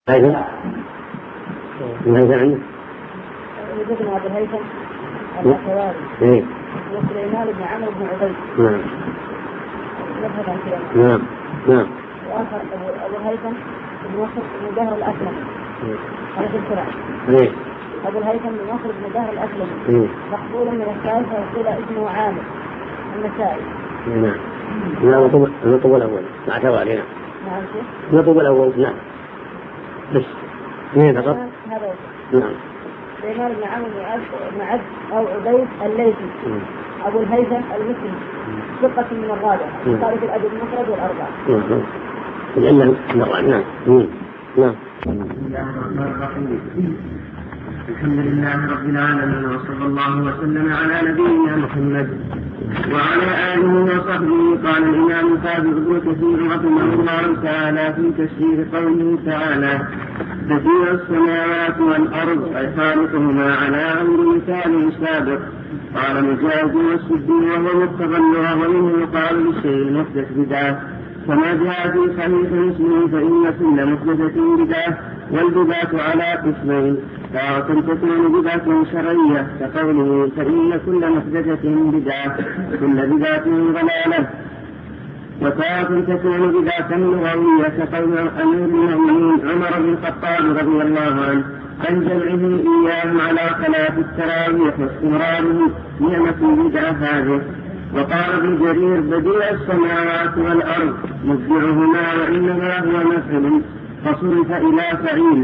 هذا عنه وجدنا أبو الهيثم الأخواري وسليمان بن عمرو بن عبيد. نعم. وآخر أبو الهيثم بن نصر بن دهر الأسلم. هذا في الكلام. أبو الهيثم بن نصر بن دهر الأسلم مقبول من الثالثة وقيل اسمه عامر النسائي. نعم. نطب الأول مع توالي. نعم. نطب الأول. نعم. بس اثنين فقط. نعم. سليمان بن عمرو بن عبد أو عبيد الليثي. أبو الهيثم المسلم ثقة من الرابعة خارج الأدب المفرد والأربعة. لأنه مرة. نعم. بسم الله الرحمن الرحيم. الحمد لله رب العالمين وصلى الله وسلم على نبينا محمد وعلى آله وصحبه. قال الإمام الحافظ ابن كثير رحمه الله تعالى في تفسير قوله تعالى: بديع السماوات والأرض أي خالقهما على أمر مثال سابق. قال مجاهد والسدي وهو مقتضى اللغة ومنه يقال للشيء المحدث بدعة كما جاء في صحيح مسلم فإن كل محدثة بدعة والبدعة على قسمين: تارة تكون بدعة شرعية كقوله فإن كل محدثة بدعة كل بدعة ضلالة، وتارة تكون بدعة لغوية كقول أمير المؤمنين عمر بن الخطاب رضي الله عنه عن جمعه إياهم على خلاف التراويح واستمراره نعمة بدعة هذه. وقال ابن جرير بديع السماوات والأرض مبدعهما وإنما هو مفعول فصرف إلى فعيل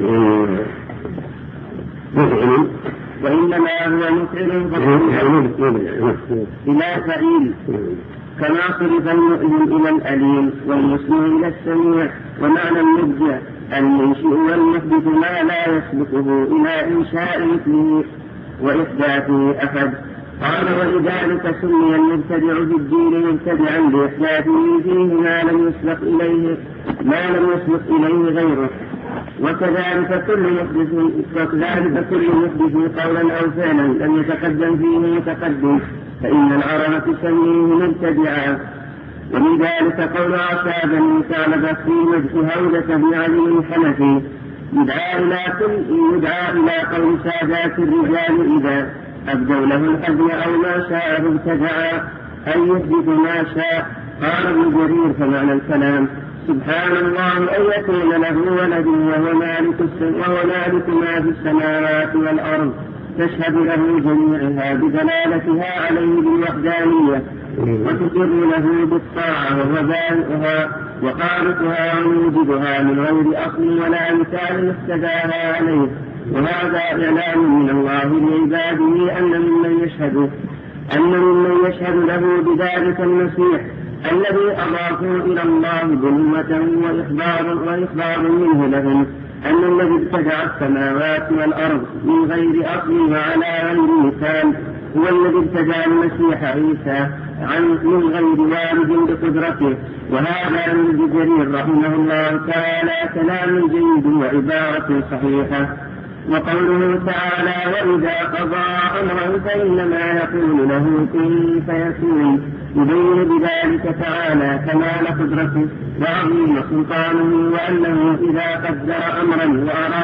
وإنما هو مفعل فصرف إلى فعيل كما صرف المؤمن إلى الأليم والمسلم إلى السميع. ومعنى المبدع المنشئ والمحدث ما لا يسبقه إلى إنشاء مثله وإحداثه أحد. قال ولذلك سمي المبتدع في الدين مبتدعا لإحداثه فيه ما لم يسبق إليه غيره. وكذلك كل محدث قولا أو فعلا لم يتقدم فيه متقدم فإن العرب تسميه مبتدعا. ولذلك قول عتاب بن ثعلبة في مدح هودة بن علي الحنفي يدعى إلى قول سادات الرجال إذا أبدوا له الحزن أو ما شاء ابتدعا أن يحدث ما شاء. قال ابن جرير فمعنى الكلام سبحان الله أن يكون له ولد وهو مالك ما في السماوات والأرض تشهد له جميعها بدلالتها عليه بالوحدانية وتقر له بالطاعة وهو بارئها وخالقها وموجدها من غير أصل ولا مثال افتداها عليه. وهذا إعلام من الله لعباده أن ممن يشهد له بذلك المسيح الذي أضافوا إلى الله ظلمة وإخبار منه لهم أن الذي ابتدع السماوات والأرض من غير أصل وعلى غير مثال هو الذي ابتدع المسيح عيسى من غير والد بقدرته. وهذا من ابن جرير رحمه الله تعالى كلام جيد وعبارة صحيحة. وقوله تعالى وإذا قضى أمرا فإنما يقول له كن فيكون يبين بذلك تعالى كمال قدرته وعظيم سلطانه وأنه إذا قدر أمرا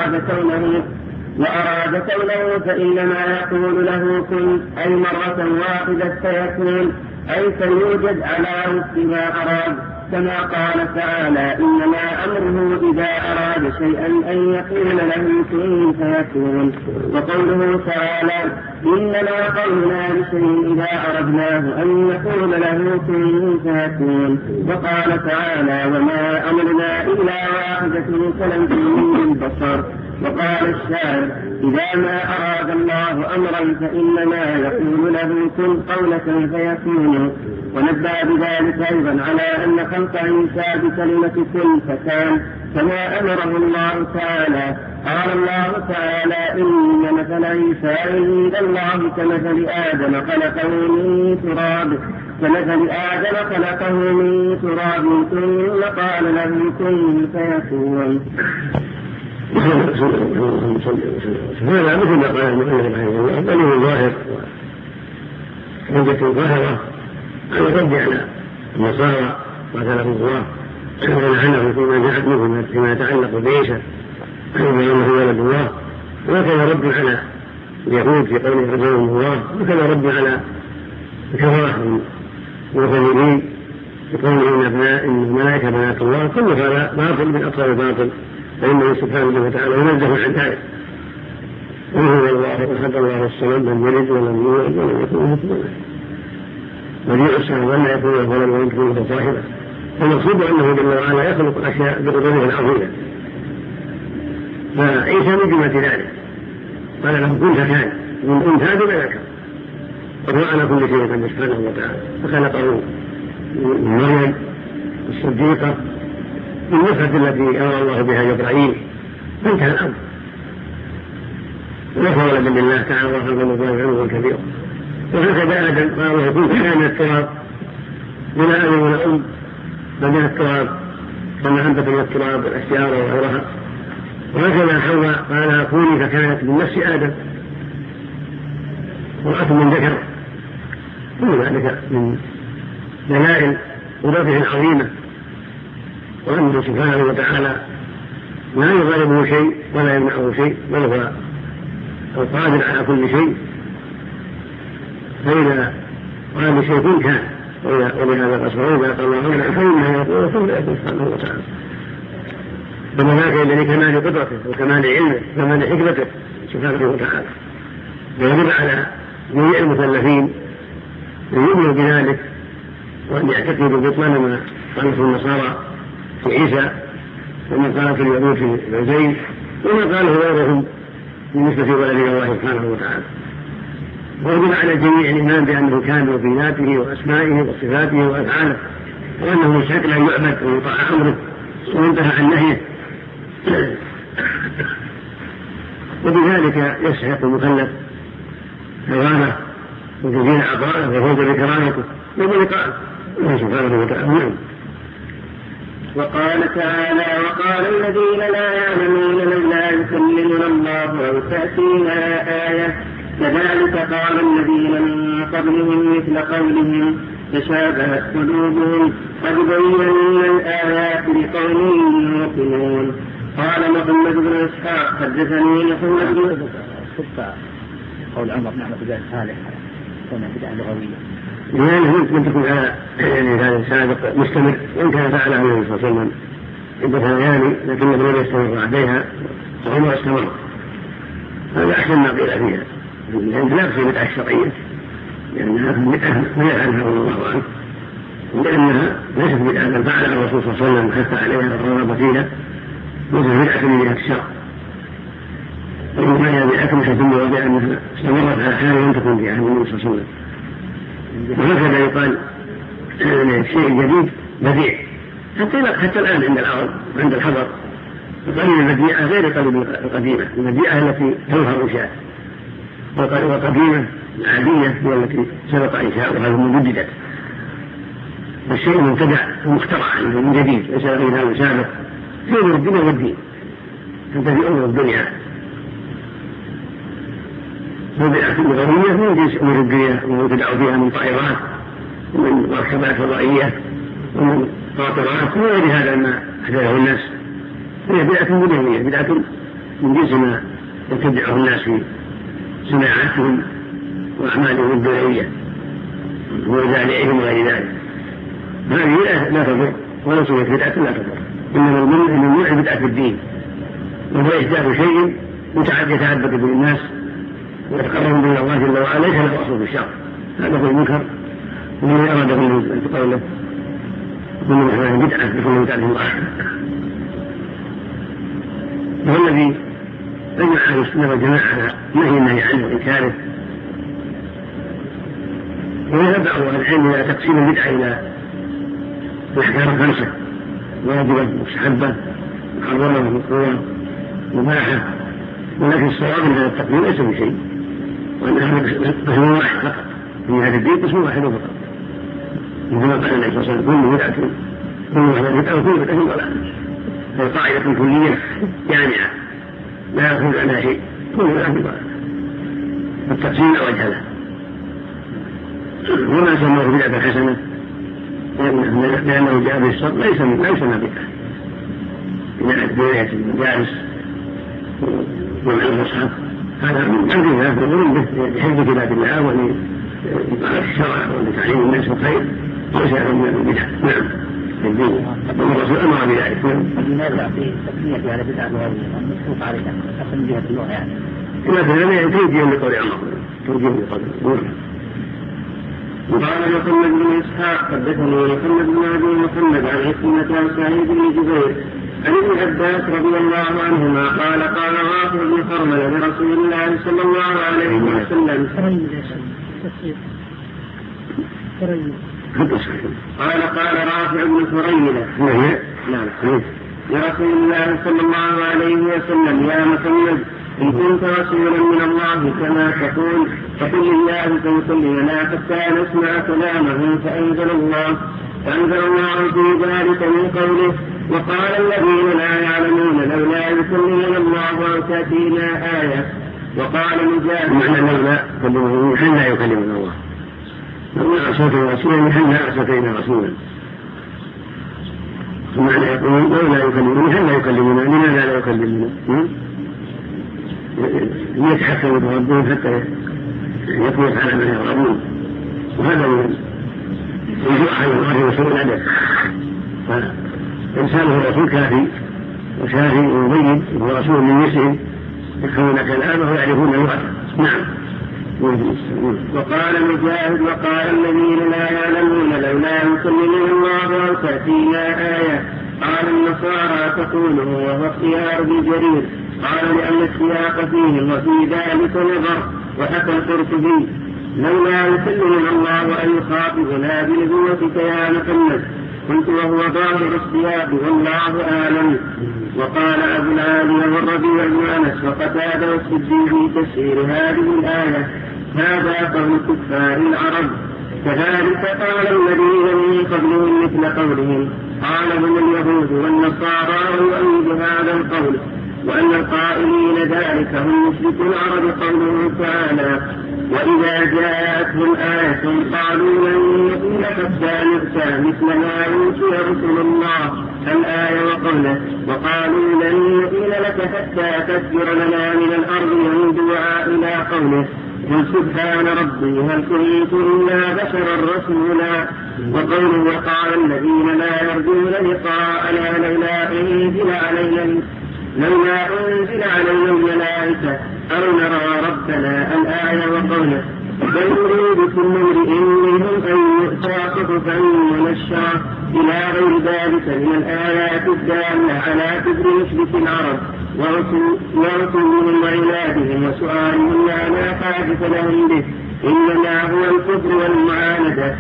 وأراد كونه فإنما يقول له كن أي مرة واحدة فيكون أي فيوجد على وفق ما أراد كما قال تعالى إنما أمره إذا أراد شيئا أن يقول له كن فيكون. وقوله تعالى إنما قولنا لشيء إذا أردناه أن يقول له كن فيكون. وقال تعالى وما أمرنا إلا واحدة كلمح بالبصر. وقال الشاعر إذا ما أراد الله أمرا فإنما يقول له كن قولة فيكون. ونبه بذلك أيضا على أن خلق عيسى بكلمة كن فكان كما أمره الله تعالى. قال الله تعالى إن مثل عيسى عند الله كمثل آدم خلقه من تراب ثم قال له كن فيكون. هذا مثل ما قال المؤلف رحمه الله دليل ظاهر وحجة ظاهرة على الرد على النصارى قاتلهم الله ونحنه فيما يتعلق بعيسى وأنه ولد الله، وكذا رد على اليهود في قوله عزيز الله، وكذا رد على الكفرة والمخالفين في قوله إن الملائكة بنات الله. كل هذا باطل من أطهر الباطل، فإنه سبحانه وتعالى ينزه عن ذلك. وهو الله أحد الله الصمد لم يلد ولم يولد ولم يكن له كفوا أحد. بديع السماوات لا يكون له ولد ولم يكن له صاحبة. فالمقصود أنه جل وعلا يخلق الأشياء بقدرته العظيمة. فعيسى من جملة ذلك، قال له كن فكان، من أنثى بما ذكر، وهو على كل شيء قدير سبحانه وتعالى. فخلقه من مريم الصديقة بالنفحة التي أمر الله بها جبرائيل، فانتهى الأمر. ليس ولدا لله تعالى الله عنه علوا كبيرا. وهكذا آدم قال الله كن فكان من التراب، بلا أب ولا أم، فمن التراب كما أنبت من التراب والأشجار وغيرها. وهكذا حواء قال كوني فكانت من نفس آدم، امرأة من ذكر. كل ذلك من دلائل قدرته العظيمة، وأنه سبحانه وتعالى لا يغلبه شيء ولا يمنعه شيء، بل هو القادر على كل شيء. فإذا قال شيء كن كان، ولهذا القصر وإذا قال الله عنه فإنه يقول كن فيكون سبحانه وتعالى. ثم ذاك إلا لكمال قدرته وكمال علمه وكمال حكمته سبحانه وتعالى. ويجب على جميع المكلفين أن يؤمنوا بذلك، وأن يعتقدوا ببطلان ما قالته النصارى في عيسى، وما قالت اليهود في عزيز، وما قاله غيرهم بالنسبة ولد الله سبحانه وتعالى. ويجب على الجميع الإيمان بأنه كامل في ذاته وأسمائه وصفاته وأفعاله، وأنه مستحق أن يعبد ويطاع أمره وينتهى عن نهيه. وبذلك يستحق المكلف حيوانه وتزيين عطاءه وفوز بكرامته وبلقائه الله سبحانه وتعالى. وقال تعالى وقال الذين لا يعلمون لولا يكلمنا الله أو تأتينا آية كذلك قال الذين من قبلهم مثل قولهم تشابهت قلوبهم قد بينا الآيات لقوم يوقنون. قال محمد بن إسحاق حدثني محمد بن قول عمر نعم بداية صالح كان بداية لغوية، لأنه ممكن تكون على هذا سابق مستمر، وإن كان فعلها النبي صلى الله عليه وسلم عدة ليالي لكن لم يستمر عليها وعمر استمر. هذا أحسن ما قيل فيها، لأن لا تصير بدعة شرعية، لأنها بدعة ما يفعلها الله عنه، ولأنها ليست بدعة بل فعلها الرسول صلى الله عليه وسلم حتى عليها الرغبة فيها، ليست بدعة من جهة الشرع. وإنما هي بدعة تدل بأنها استمرت على حال لم تكن في عهد النبي صلى الله عليه وسلم. وهكذا يقال الشيء الجديد بديع حتى الآن عند العرب وعند الحضر. القليل البديعة غير القليل القديمة، البديعة التي تظهر إنشاء، والقديمة العادية هي التي سبق إنشاؤها ثم جددت. والشيء المبتدع المخترع من جديد ليس غير سابق في أمور الدنيا والدين، حتى في أمور الدنيا. وبدعة لغوية من جنس أمور الدنيا ويبتدع فيها من طائرات ومن مركبات فضائية ومن قاطرات وغير هذا ما أحدثه الناس. هي بدعة دنيوية، بدعة من جنس ما يبتدعه الناس في صناعاتهم وأعمالهم الدنيوية وزارعهم وغير ذلك. هذه لا تضر، ولا سميت بدعة لا تضر، إنما الممنوع بدعة في الدين، وهو إحداث شيء يتعبد به الناس ويتقرب به الله جل وعلا ليس له أصل في الشرع. هذا هو المنكر الذي أراده من قوله كل محدث بدعة بكل بدعة ضلالة. وهو الذي يجمع أهل السنة والجماعة على النهي عنه وإنكاره، ويتبع أهل العلم إلى تقسيم البدعة إلى الأحكام الخمسة: واجبة، مستحبة، محرمة، مكروهة، مباحة. ولكن الصواب ان هذا التقديم ليس بشيء، وان هذا قسم واحد فقط في هذا الدين، قسم واحد فقط، مثل ما قال النبي صلى الله عليه وسلم: كل بدعة بدعة وكل بدعة ضلالة. فالقاعدة كلية جامعة لا يخرج عنها شيء، كل بدعة ضلالة. التقسيم لا وجه له. وما سماه بدعة حسنة لأنه جاء بالشر ليس ما بدعة. بناء المجالس ومع المصحف هذا من أمر الله يقولون بحفظ كتاب الله ولإقامة الشرع ولتعليم الناس الخير وسائر من البدع. نعم الدين والرسول أمر بذلك. لماذا في تسمية على بدعة مشروط عليها أصلا جهة اللغة يعني؟ إذا كان توجيه لقول عمر توجيه لقول عمر. قال محمد بن إسحاق حدثني محمد بن أبي محمد عن عكرمة عن سعيد بن جبير عن ابن عباس رضي الله عنهما قال قال رافع بن حرملة لرسول الله صلى الله عليه وسلم قال رافع بن حرملة لرسول الله صلى الله عليه وسلم يا محمد إن كنت رسولا من الله كما تقول فقل لله فيصلي لنا حتى نسمع كلامه. فأنزل الله في ذلك من قوله وقال الذين لا يعلمون لولا يكلمنا الله أو تأتينا آية. وقال مجاهد معنى لولا كلمه حين لا يكلمنا الله لولا أرسلتنا رسولا حين لا أرسلتنا رسولا. معنى يقول لولا يكلمنا حين لا يكلمنا لماذا لا يكلمنا يتحكم بربهم حتى يكون على ما يرغبون. وهذا من أحد الله وسوء الأدب. فإنسان هو رسول كافي وشافي ومبين وهو رسول من مثلهم يفهمون كلامه ويعرفون الوعد. نعم. وقال مجاهد وقال الذين لا يعلمون لولا يكلمنا الله أو تأتينا آية. قال النصارى تقوله وهو اختيار بجرير. قال لأن السياق فيه وفي ذلك نظر. وحكى القرطبي لولا يكلمنا الله أن يخاطبنا بنبوتك يا محمد. قلت وهو ظاهر السياق والله أعلم. وقال أبو العالية والربيع بن أنس وقتادة والسدي في تفسير هذه الآية هذا قول كفار العرب. كذلك قال الذين من قبلهم مثل قولهم قال هم اليهود والنصارى ويؤيد هذا القول. وأن القائلين ذلك هم مشرك العرب قوله تعالى وإذا جاءتهم آية قالوا لن يؤمن حتى نؤتى مثل ما أوتي رسل الله الآية. وقوله وقالوا لن يؤمن لك حتى تسجر لنا من الأرض ينبوعا إلى قوله قل سبحان ربي هل كنت إلا بشرا رسولا. وقوله وقال الذين لا يرجون لقاءنا لولا أنزل علينا الملائكة أو نرى ربنا الآية. وقوله بل يريد كل امرئ منهم أن يؤتى صحفا منشرة إلى غير ذلك من الآيات الدالة على كفر مشرك العرب ورسولهم وعنادهم وسؤالهم لا حاجة لهم به إنما هو الكفر والمعاندة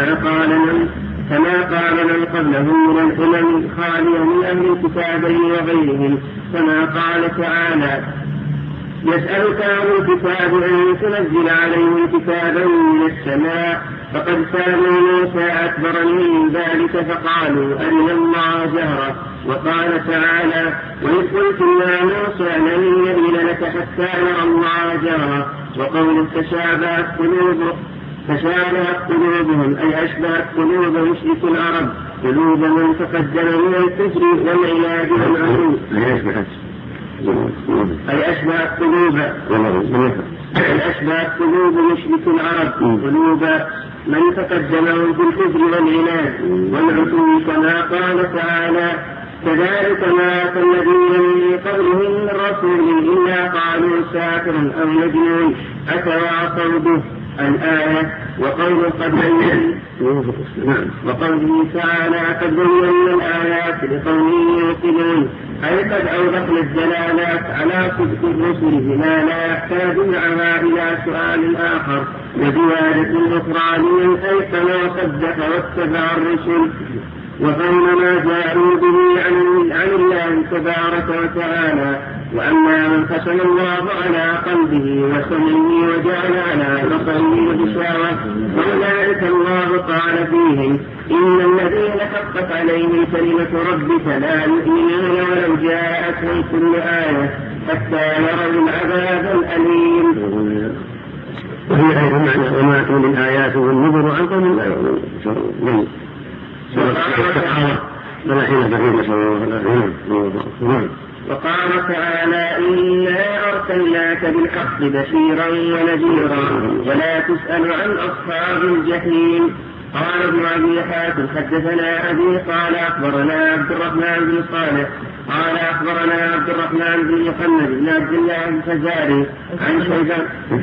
كما قال من قبلهم من الأمم الخالية من أهل الكتابين وغيرهم. كما قال تعالى يسألك أهل الكتاب أن تنزل عليهم كتابا من السماء فقد سألوا موسى أكبر من ذلك فقالوا أرنا الله جهرة. وقال تعالى وإذ قلتم يا موسى لن يؤمن لك حتى نرى الله جهرة. وقوله تشابهت قلوبهم أي أشبهت قلوب مشرك العرب قلوب من تقدم من الكفر والعناد والعدو أي أشبهت قلوب مشرك العرب قلوب من تقدمهم في الكفر والعناد والعدو. كما قال تعالى كذلك ما أتى الذين من قبلهم من رسول إلا قالوا ساحر أو مجنون أتواصوا به الآية. وقوله تعالى قد بينا الآيات لقوم يوقنون أي قد أوضحنا الدلالات على صدق الرسل بما لا يحتاج معها إلى سؤال آخر وزيادة أخرى لمن أيقن وصدق واتبع الرسل وفهم ما جاءوا به عن الله تبارك وتعالى. وأما من ختم الله على قلبه وسمعه وجعل على بصره غشاوة فأولئك الله قال فيهم إن الذين حقت عليهم كلمة ربك لا يؤمنون ولو جاءتهم كل آية حتى يروا العذاب الأليم. وهي أيضا معنى وما أتوا من آيات والنذر عن قوم لا يؤمنون وقال تعالى إنا أرسلناك بالحق بشيرا ونذيرا ولا تسأل عن أصحاب الجحيم. قال ابن أبي حاتم حدثنا أبي قال أخبرنا عبد الرحمن بن صالح قال أخبرنا عبد الرحمن بن محمد بن عبد الله الفزاري عن شيبان.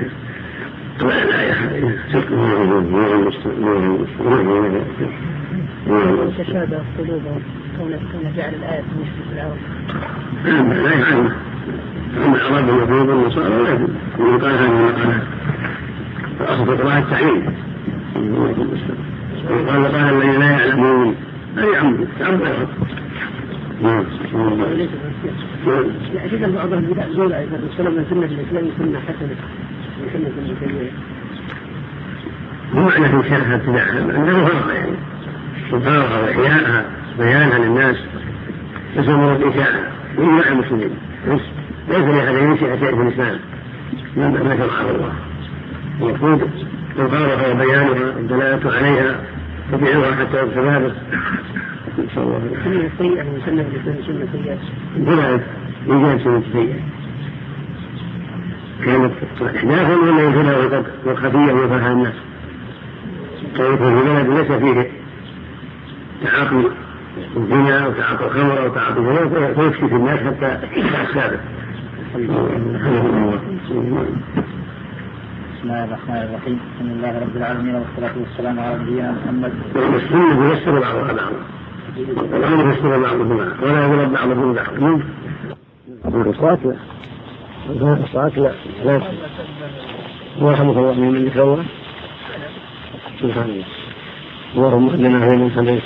تشابه قلوبهم كون جعل الآية مشكلة في العرب. لا يفعلون. هم العرب واليهود والنصارى لا يجوز من قال هذه المقالات. فأصل القراءة التعيين. قال الذين لا يعلمون لا يعمدون تعمد العرب. لا أجد بعض البدع زول أيضا السلام من سنة الإسلام سنة حسنة من سنة الإسلام. مو معنى في شرحها ابتداعها أنه فرق يعني إظهارها وإحياءها بيانها للناس يسمى الإشاعة وإجماع المسلمين ليس لأحد ينشئ شيء في الإسلام ما شرعه الله. المفروض إظهارها وبيانها الدلالة عليها تبيعها حتى يتثابت. إن شاء الله. سنة سيئة من سنة الإسلام سنة سيئة. هنا إيجاد سنة سيئة. كانت إحداثا ولا ينزلها والخفية ويفعلها الناس. كان في البلد ليس فيه تعاطي الزنا وتعاطي الخمر وتعاطي الزنا فيكشف الناس حتى السابق. بسم الله الرحمن الرحيم. بسم الله رب العالمين والصلاة والسلام على نبينا محمد. السنة يفسر بعضها بعضا ولا يفسر بعضهما ولا يضرب بعضهم بعضا. الصلاة لا الصلاة لا ورحمة الله من ذكر الله سبحان الله. اللهم اهدنا فيمن هديت.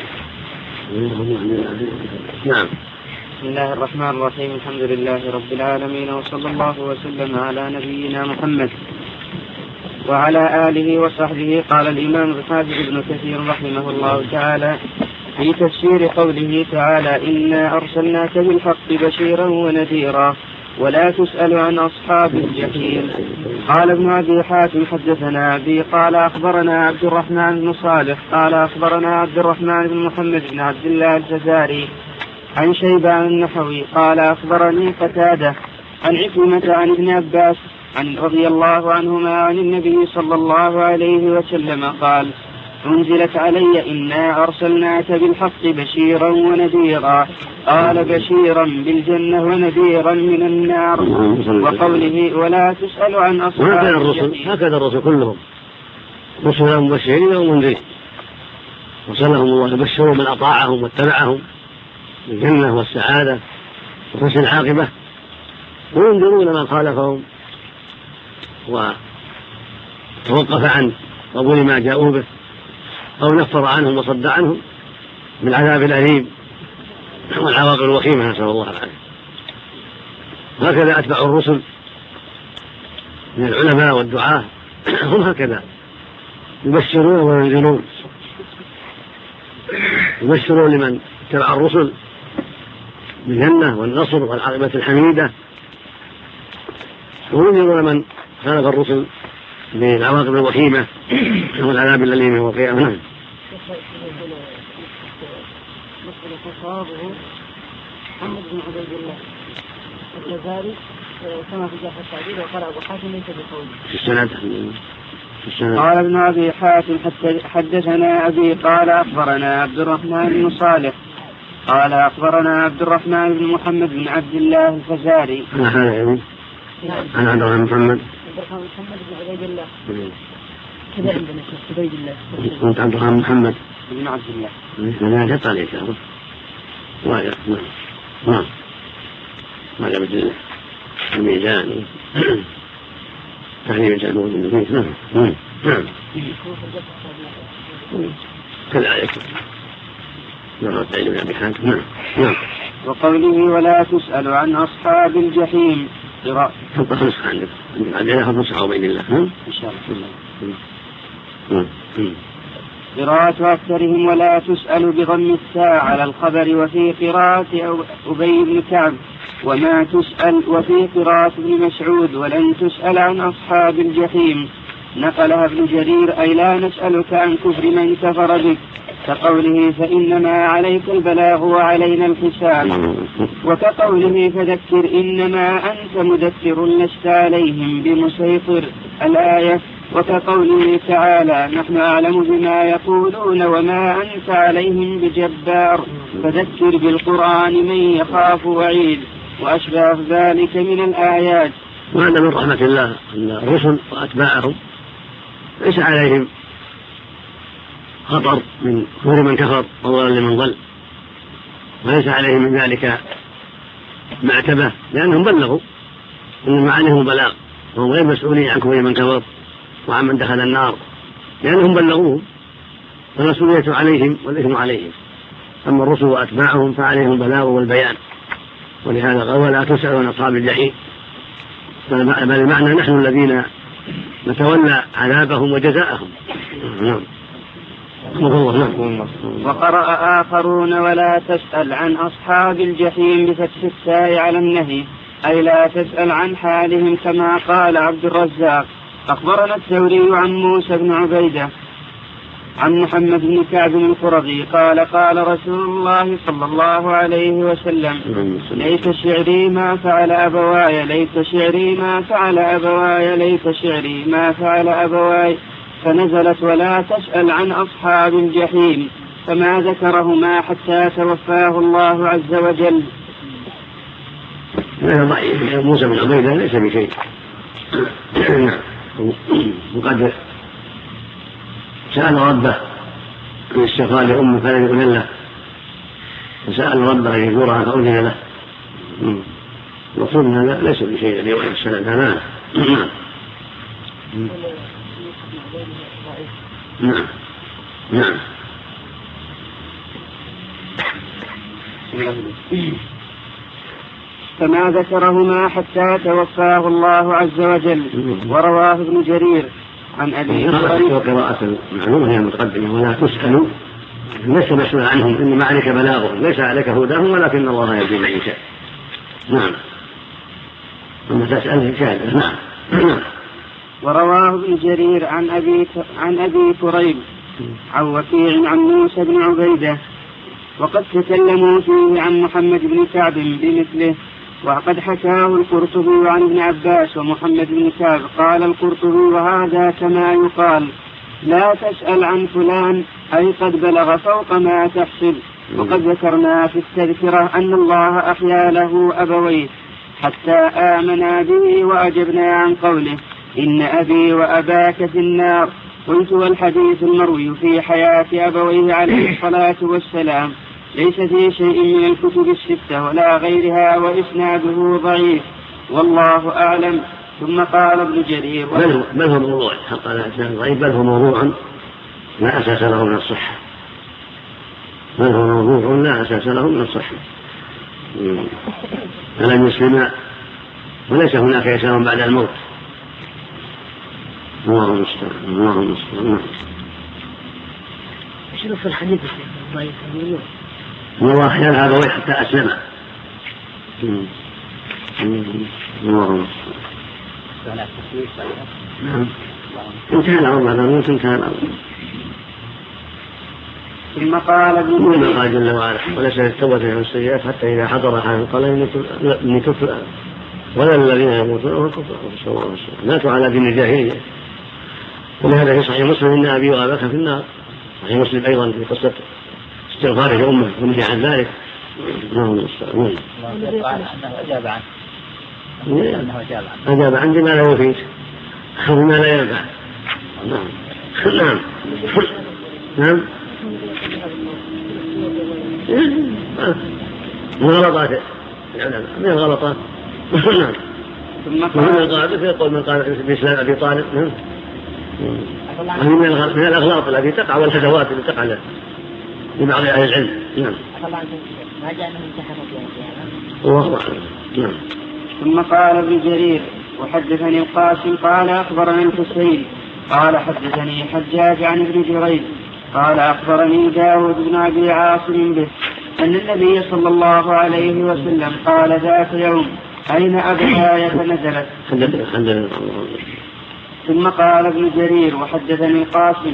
نعم. بسم الله الرحمن الرحيم. الحمد لله رب العالمين وصلى الله وسلم على نبينا محمد وعلى آله وصحبه. قال الإمام الحافظ ابن كثير رحمه الله تعالى في تفسير قوله تعالى إنا أرسلناك بالحق بشيرا ونذيرا ولا تسأل عن أصحاب الجحيم. قال ابن أبي حاتم حدثنا أبي قال أخبرنا عبد الرحمن بن صالح قال أخبرنا عبد الرحمن بن محمد بن عبد الله الجزاري عن شيبان النحوي قال أخبرني قتادة عن عكرمة عن ابن عباس رضي الله عنهما عن النبي صلى الله عليه وسلم قال أنزلت علي إنا أرسلناك بالحق بشيرا ونذيرا. قال بشيرا بالجنة ونذيرا من النار. وقوله ولا تسأل عن أصحاب الجحيم. هكذا الرسل كلهم رسلا مبشرين ومنذرين وصلهم الله يبشروا من أطاعهم واتبعهم بالجنة والسعادة وحسن العاقبة وينذرون من خالفهم وتوقف عن قبول ما جاءوا به أو نفر عنهم وصد عنهم بالعذاب الأليم والعواقب الوخيمة نسأل الله العافية. هكذا أتبع الرسل من العلماء والدعاة هم هكذا يبشرون وينذرون. يبشرون لمن اتبع الرسل بالجنة والنصر والعاقبة الحميدة وينذرون من خالف الرسل بالعواقب الوخيمة والعذاب الأليم والقيامة. محمد بن عبيد الله الجزاري كما في جاء التعبير وقال أبو حاتم ليس بقوله في السند. قال ابن أبي حاتم حدثنا أبي قال أخبرنا عبد الرحمن بن صالح قال أخبرنا عبد الرحمن بن محمد بن عبد الله الفزاري. أنا عبد الرحمن محمد بن عبيد الله كذا عندنا شيخ عبيد الله. كنت عبد الرحمن محمد بن عبد الله. لا شط عليك هذا. نعم. ما جاب الميزان تعني ميزان النبي. نعم. كذلك. نعم. تعين أبي حاتم. نعم. وقوله ولا تسأل عن أصحاب الجحيم. قراءة. حط نسخة عندك. عندنا خط نسخة وبين الله. إن شاء الله. قراءة أكثرهم ولا تسأل بضم التاء على الخبر وفي قراءة أبي بن كعب وما تسأل وفي قراءة ابن مسعود ولن تسأل عن أصحاب الجحيم. نقلها ابن جرير أي لا نسألك عن كفر من كفر بك كقوله فإنما عليك البلاغ وعلينا الحساب، وكقوله فذكر إنما أنت مذكر لست عليهم بمسيطر الآية، وكقوله تعالى نحن أعلم بما يقولون وما أنت عليهم بجبار فذكر بالقرآن من يخاف وعيد، وأشباه ذلك من الآيات. وهذا من رحمة الله أن الرسل وأتباعهم ليس عليهم خطر من كفر من كفر وضلال من ضل، وليس عليهم من ذلك معتبة، لأنهم بلغوا إنما عليهم بلاغ، وهم غير مسؤولين عن كفر من كفر وعن من دخل النار، لأنهم بلغوهم، فالمسؤولية عليهم والإثم عليهم. أما الرسل وأتباعهم فعليهم البلاغ والبيان، ولهذا قال ولا تسأل عن أصحاب الجحيم، بل المعنى نحن الذين نتولى عذابهم وجزاءهم. وقرأ آخرون ولا تسأل عن أصحاب الجحيم بفتح التاء على النهي، أي لا تسأل عن حالهم، كما قال عبد الرزاق. أخبرنا الثوري عن موسى بن عبيدة عن محمد بن كعب القرظي قال قال رسول الله صلى الله عليه وسلم ليت شعري ما فعل أبواي، ليت شعري ما فعل أبواي، ليت شعري ما فعل أبواي، فنزلت ولا تسأل عن أصحاب الجحيم، فما ذكرهما حتى توفاه الله عز وجل. موسى بن عبيدة ليس بشيء، وقد سأل ربه من الشفاء لأمه فلم يؤذن له، وسأل ربه أن يزورها فأذن له. المقصود من هذا ليس بشيء الذي وعد السنة. نعم. فما ذكرهما حتى توفاه الله عز وجل. ورواه ابن جرير عن أبي وقراءة المعلومة هي متقدمة ولا تسألوا ليس مسؤول عنهم، إنما عليك بلاغهم، ليس عليك هداهم ولكن الله يهدي من يشاء. نعم. ثم تسأل شاهد. نعم. ورواه ابن جرير عن أبي كريب عن وكيع عن موسى بن عبيدة، وقد تكلموا فيه عن محمد بن كعب بمثله، وقد حكاه القرطبي عن ابن عباس ومحمد بن كعب. قال القرطبي وهذا كما يقال لا تسأل عن فلان، أي قد بلغ فوق ما تحسب. وقد ذكرنا في التذكرة أن الله أحيا له أبويه حتى آمنا به، وأجبنا عن قوله إن أبي وأباك في النار. قلت والحديث المروي في حياة أبويه عليه الصلاة والسلام ليس في شيء من الكتب الستة ولا غيرها، وإسناده ضعيف والله أعلم. ثم قال ابن جرير بل هو موضوع حق على إسناد ضعيف، بل هو موضوع لا أساس له من الصحة، بل هو موضوع لا أساس له من الصحة. فلم يسلم وليس هناك إسلام بعد الموت. الله المستعان. شنو في الحديث الضعيف؟ والله أحيان أبويه حتى أسلم. الله المستعان. انتهى الأمر بعد الموت، انتهى الأمر. ثم قال قال جل وعلا وليس التوبة من السيئات حتى إذا حضر أحدهم قال إني تبت الآن، ولا الذين يموتون وهم كفار نسأل الله السلامة ماتوا على دين الجاهلية. ولهذا في صحيح مسلم إن أبي وأباك في النار. صحيح مسلم أيضا في قصة استغفاره لأمه ونهي عن ذلك. أجاب عن بما لا يفيد بما لا ينفع. نعم من غلطات من الغلطات. ثم قال يقول من قال بإسلام أبي طالب وهي من الأغلاط التي تقع والهدوات التي تقع لبعض أهل العلم. نعم. ما جاء من الله أعلم. ثم قال ابن جرير وحدثني القاسم قال أخبرني الحسين قال حدثني حجاج عن ابن جريج قال أخبرني داود بن أبي عاصم به أن النبي صلى الله عليه وسلم قال ذات يوم أين أبواي فنزلت. ثم قال ابن جرير وحدثني القاسم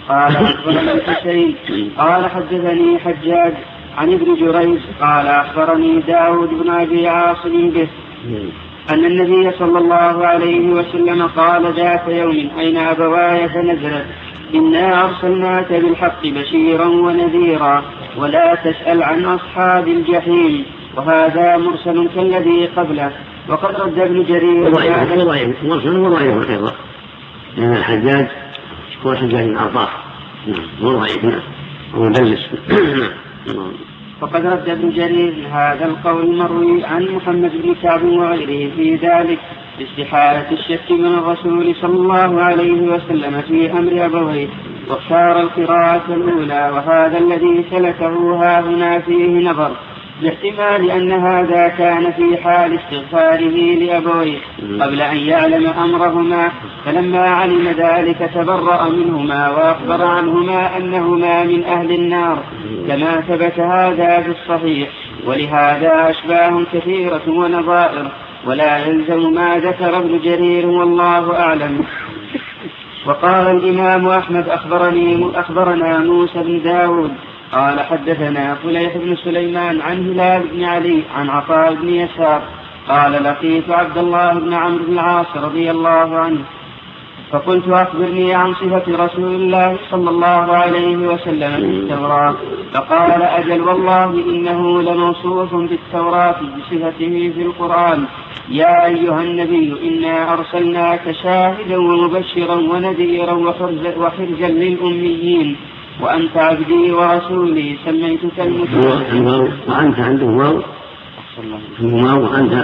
قال أخبرني حسين قال حدثني حجاج عن ابن جريج قال أخبرني داود بن أبي عاصم به أن النبي صلى الله عليه وسلم قال ذات يوم أين أبواي فنزلت إنا أرسلناك بالحق بشيرا ونذيرا ولا تسأل عن أصحاب الجحيم. وهذا مرسل كالذي قبله. وقد رد ابن جرير مرسل وضعيف أيضا لأن الحجاج هو حجاج بن عطاء هو ضعيف ومدلس. وقد رد ابن جرير هذا القول المروي عن محمد بن كعب وغيره في ذلك باستحالة الشك من الرسول صلى الله عليه وسلم في أمر أبويه واختار القراءة الأولى. وهذا الذي سلكه ها هنا فيه نظر باحتمال أن هذا كان في حال استغفاره لأبويه قبل أن يعلم أمرهما فلما علم ذلك تبرأ منهما وأخبر عنهما أنهما من أهل النار كما ثبت هذا في الصحيح. ولهذا أشباه كثيرة ونظائر ولا يلزم ما ذكر ابن جرير والله أعلم. وقال الإمام أحمد أخبرنا موسى بن داود قال حدثنا فليح بن سليمان عن هلال بن علي عن عطاء بن يسار قال لقيت عبد الله بن عمرو بن العاص رضي الله عنه فقلت أخبرني عن صفة رسول الله صلى الله عليه وسلم في التوراة فقال أجل والله إنه لموصوف بالتوراة بصفته في القرآن يا أيها النبي إنا أرسلناك شاهدا ومبشرا ونذيرا وحرزا للأميين وأنت عبدي ورسولي سميتك المتوكل. وأنت عنده واو وأنت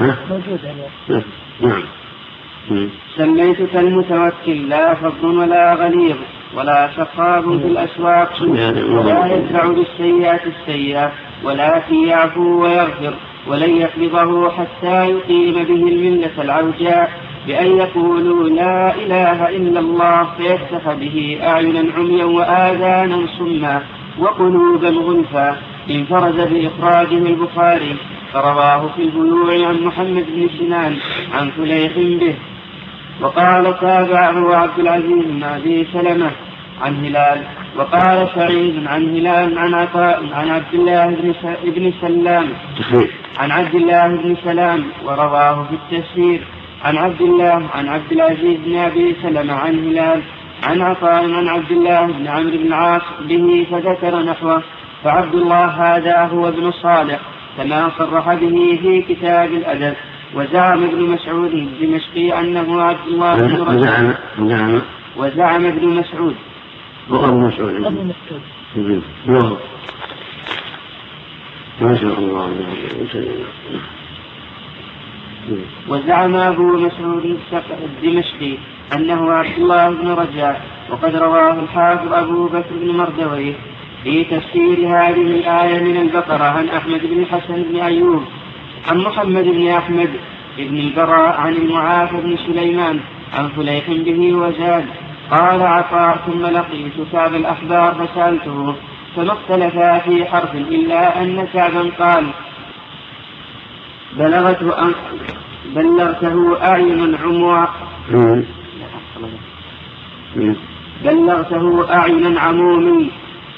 نعم سميتك المتوكل لا فظ ولا غليظ ولا سخاب في الأسواق ولا يدفع بالسيئات السيئة ولكن يعفو ويغفر ولن يقبضه حتى يقيم به الملة العوجاء بأن يقولوا لا إله إلا الله فيفتح به أعينا عميا وآذانا صما وقلوبا غلفا. انفرد بإخراجه البخاري فرواه في البيوع عن محمد بن سنان عن فليح به. وقال تابعه عبد العزيز بن أبي سلمة عن هلال. وقال سعيد عن هلال عن عطاء عن عبد الله بن سلام عن عبد الله بن سلام ورواه في التفسير عن عبد العزيز بن أبي سلمة عن هلال عن عطاء عن عبد الله بن عمرو بن العاص به فذكر نحوه. فعبد الله هذا هو ابن صالح كما صرح به في كتاب الأدب. وزعم ابن مسعود الدمشقي أنه عبد الله بن رجاء وزعم ابن مسعود ما شاء الله. وزعم أبو مسعود الدمشقي أنه عبد الله بن رجاء. وقد رواه الحافظ أبو بكر بن مردويه في تفسير هذه الآية من البقرة عن أحمد بن الحسن بن أيوب عن محمد بن أحمد بن البراء عن المعافى بن سليمان عن فليح به وزاد. قال عطاء ثم لقيت كعب الأحبار فسألته فما اختلفا في حرف إلا أن كعبا قال بلغته أعين عمومي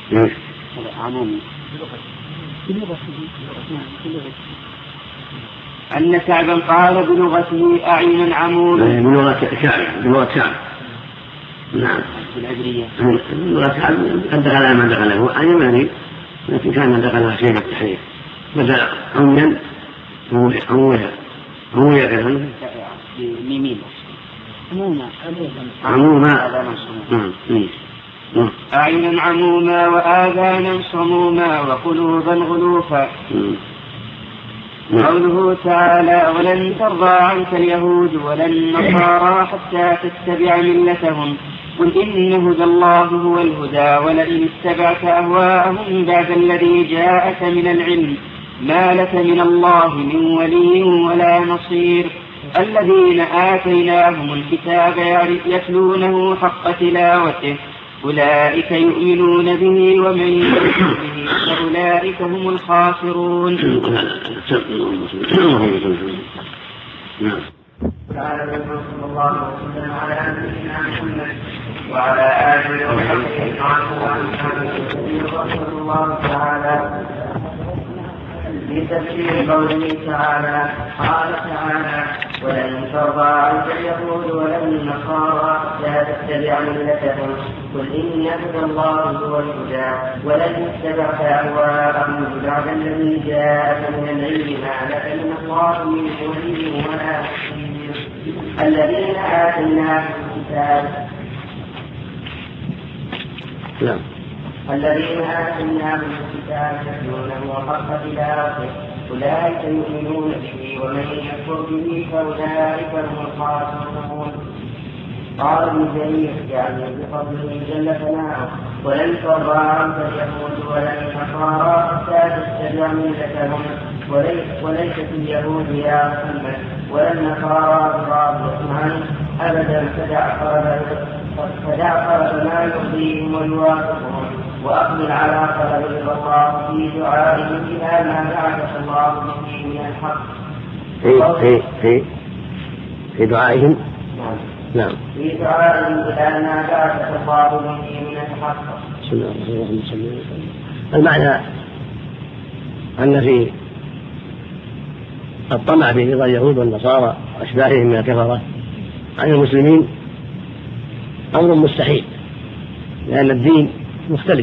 أن كعبا قال بلغته أعين عمومي بلغة شعب نعم بالعبرية بلغة شعب قد دخل ما دخله عن يماني لكن كان دخلها شيء التحريف بدل عميا عموية كذا ميمين عموما أعينا عموما وآذانا صموما وقلوبا غلوفا. قوله تعالى ولن ترضى عنك اليهود ولا النصارى حتى تتبع ملتهم قل إن هدى الله هو الهدى ولئن اتبعت أهواءهم بعد الذي جاءك من العلم ما لك من الله من ولي ولا نصير. الذين آتيناهم الكتاب يتلونه حق تلاوته أولئك يؤمنون به ومن يؤمن به فأولئك هم الخاسرون. تعالى صلى الله وسلم على نبينا محمد وعلى آله وصحبه رحمه الله تعالى لتفسير قوله تعالى. قال تعالى: ولن ترضى عنك اليهود ولا النصارى لا تتبع ملتهم قل إن هدى الله هو الهدى ولن اتبعت أهواءهم بعد الذي جاءك من العلم ما لك من الله من ولي ولا نصير. الذين آتيناهم الكتاب الذين آتيناهم الكتاب يتلونه حق تلاوته أولئك يؤمنون به ومن يكفر به فأولئك هم الخاسرون. قال ابن جرير يعني بفضله جل ثناؤه: ولن ترضى عنك اليهود ولا النصارى حتى تتبع ملتهم. وليست اليهود يا محمد ولا النصارى براضية عنه أبدا فدع طلب ما يرضيهم ويوافقهم وأقبل على طلب الله في دعائهم إلى ما بعث الله به من الحق. في دعائهم نعم في دعائهم إلى ما بعث الله به من الحق. بسم الله الرحمن الرحيم. المعنى أن في الطمع في رضا اليهود والنصارى وأشباههم من الكفرة عن المسلمين أمر مستحيل، لأن الدين مختلف،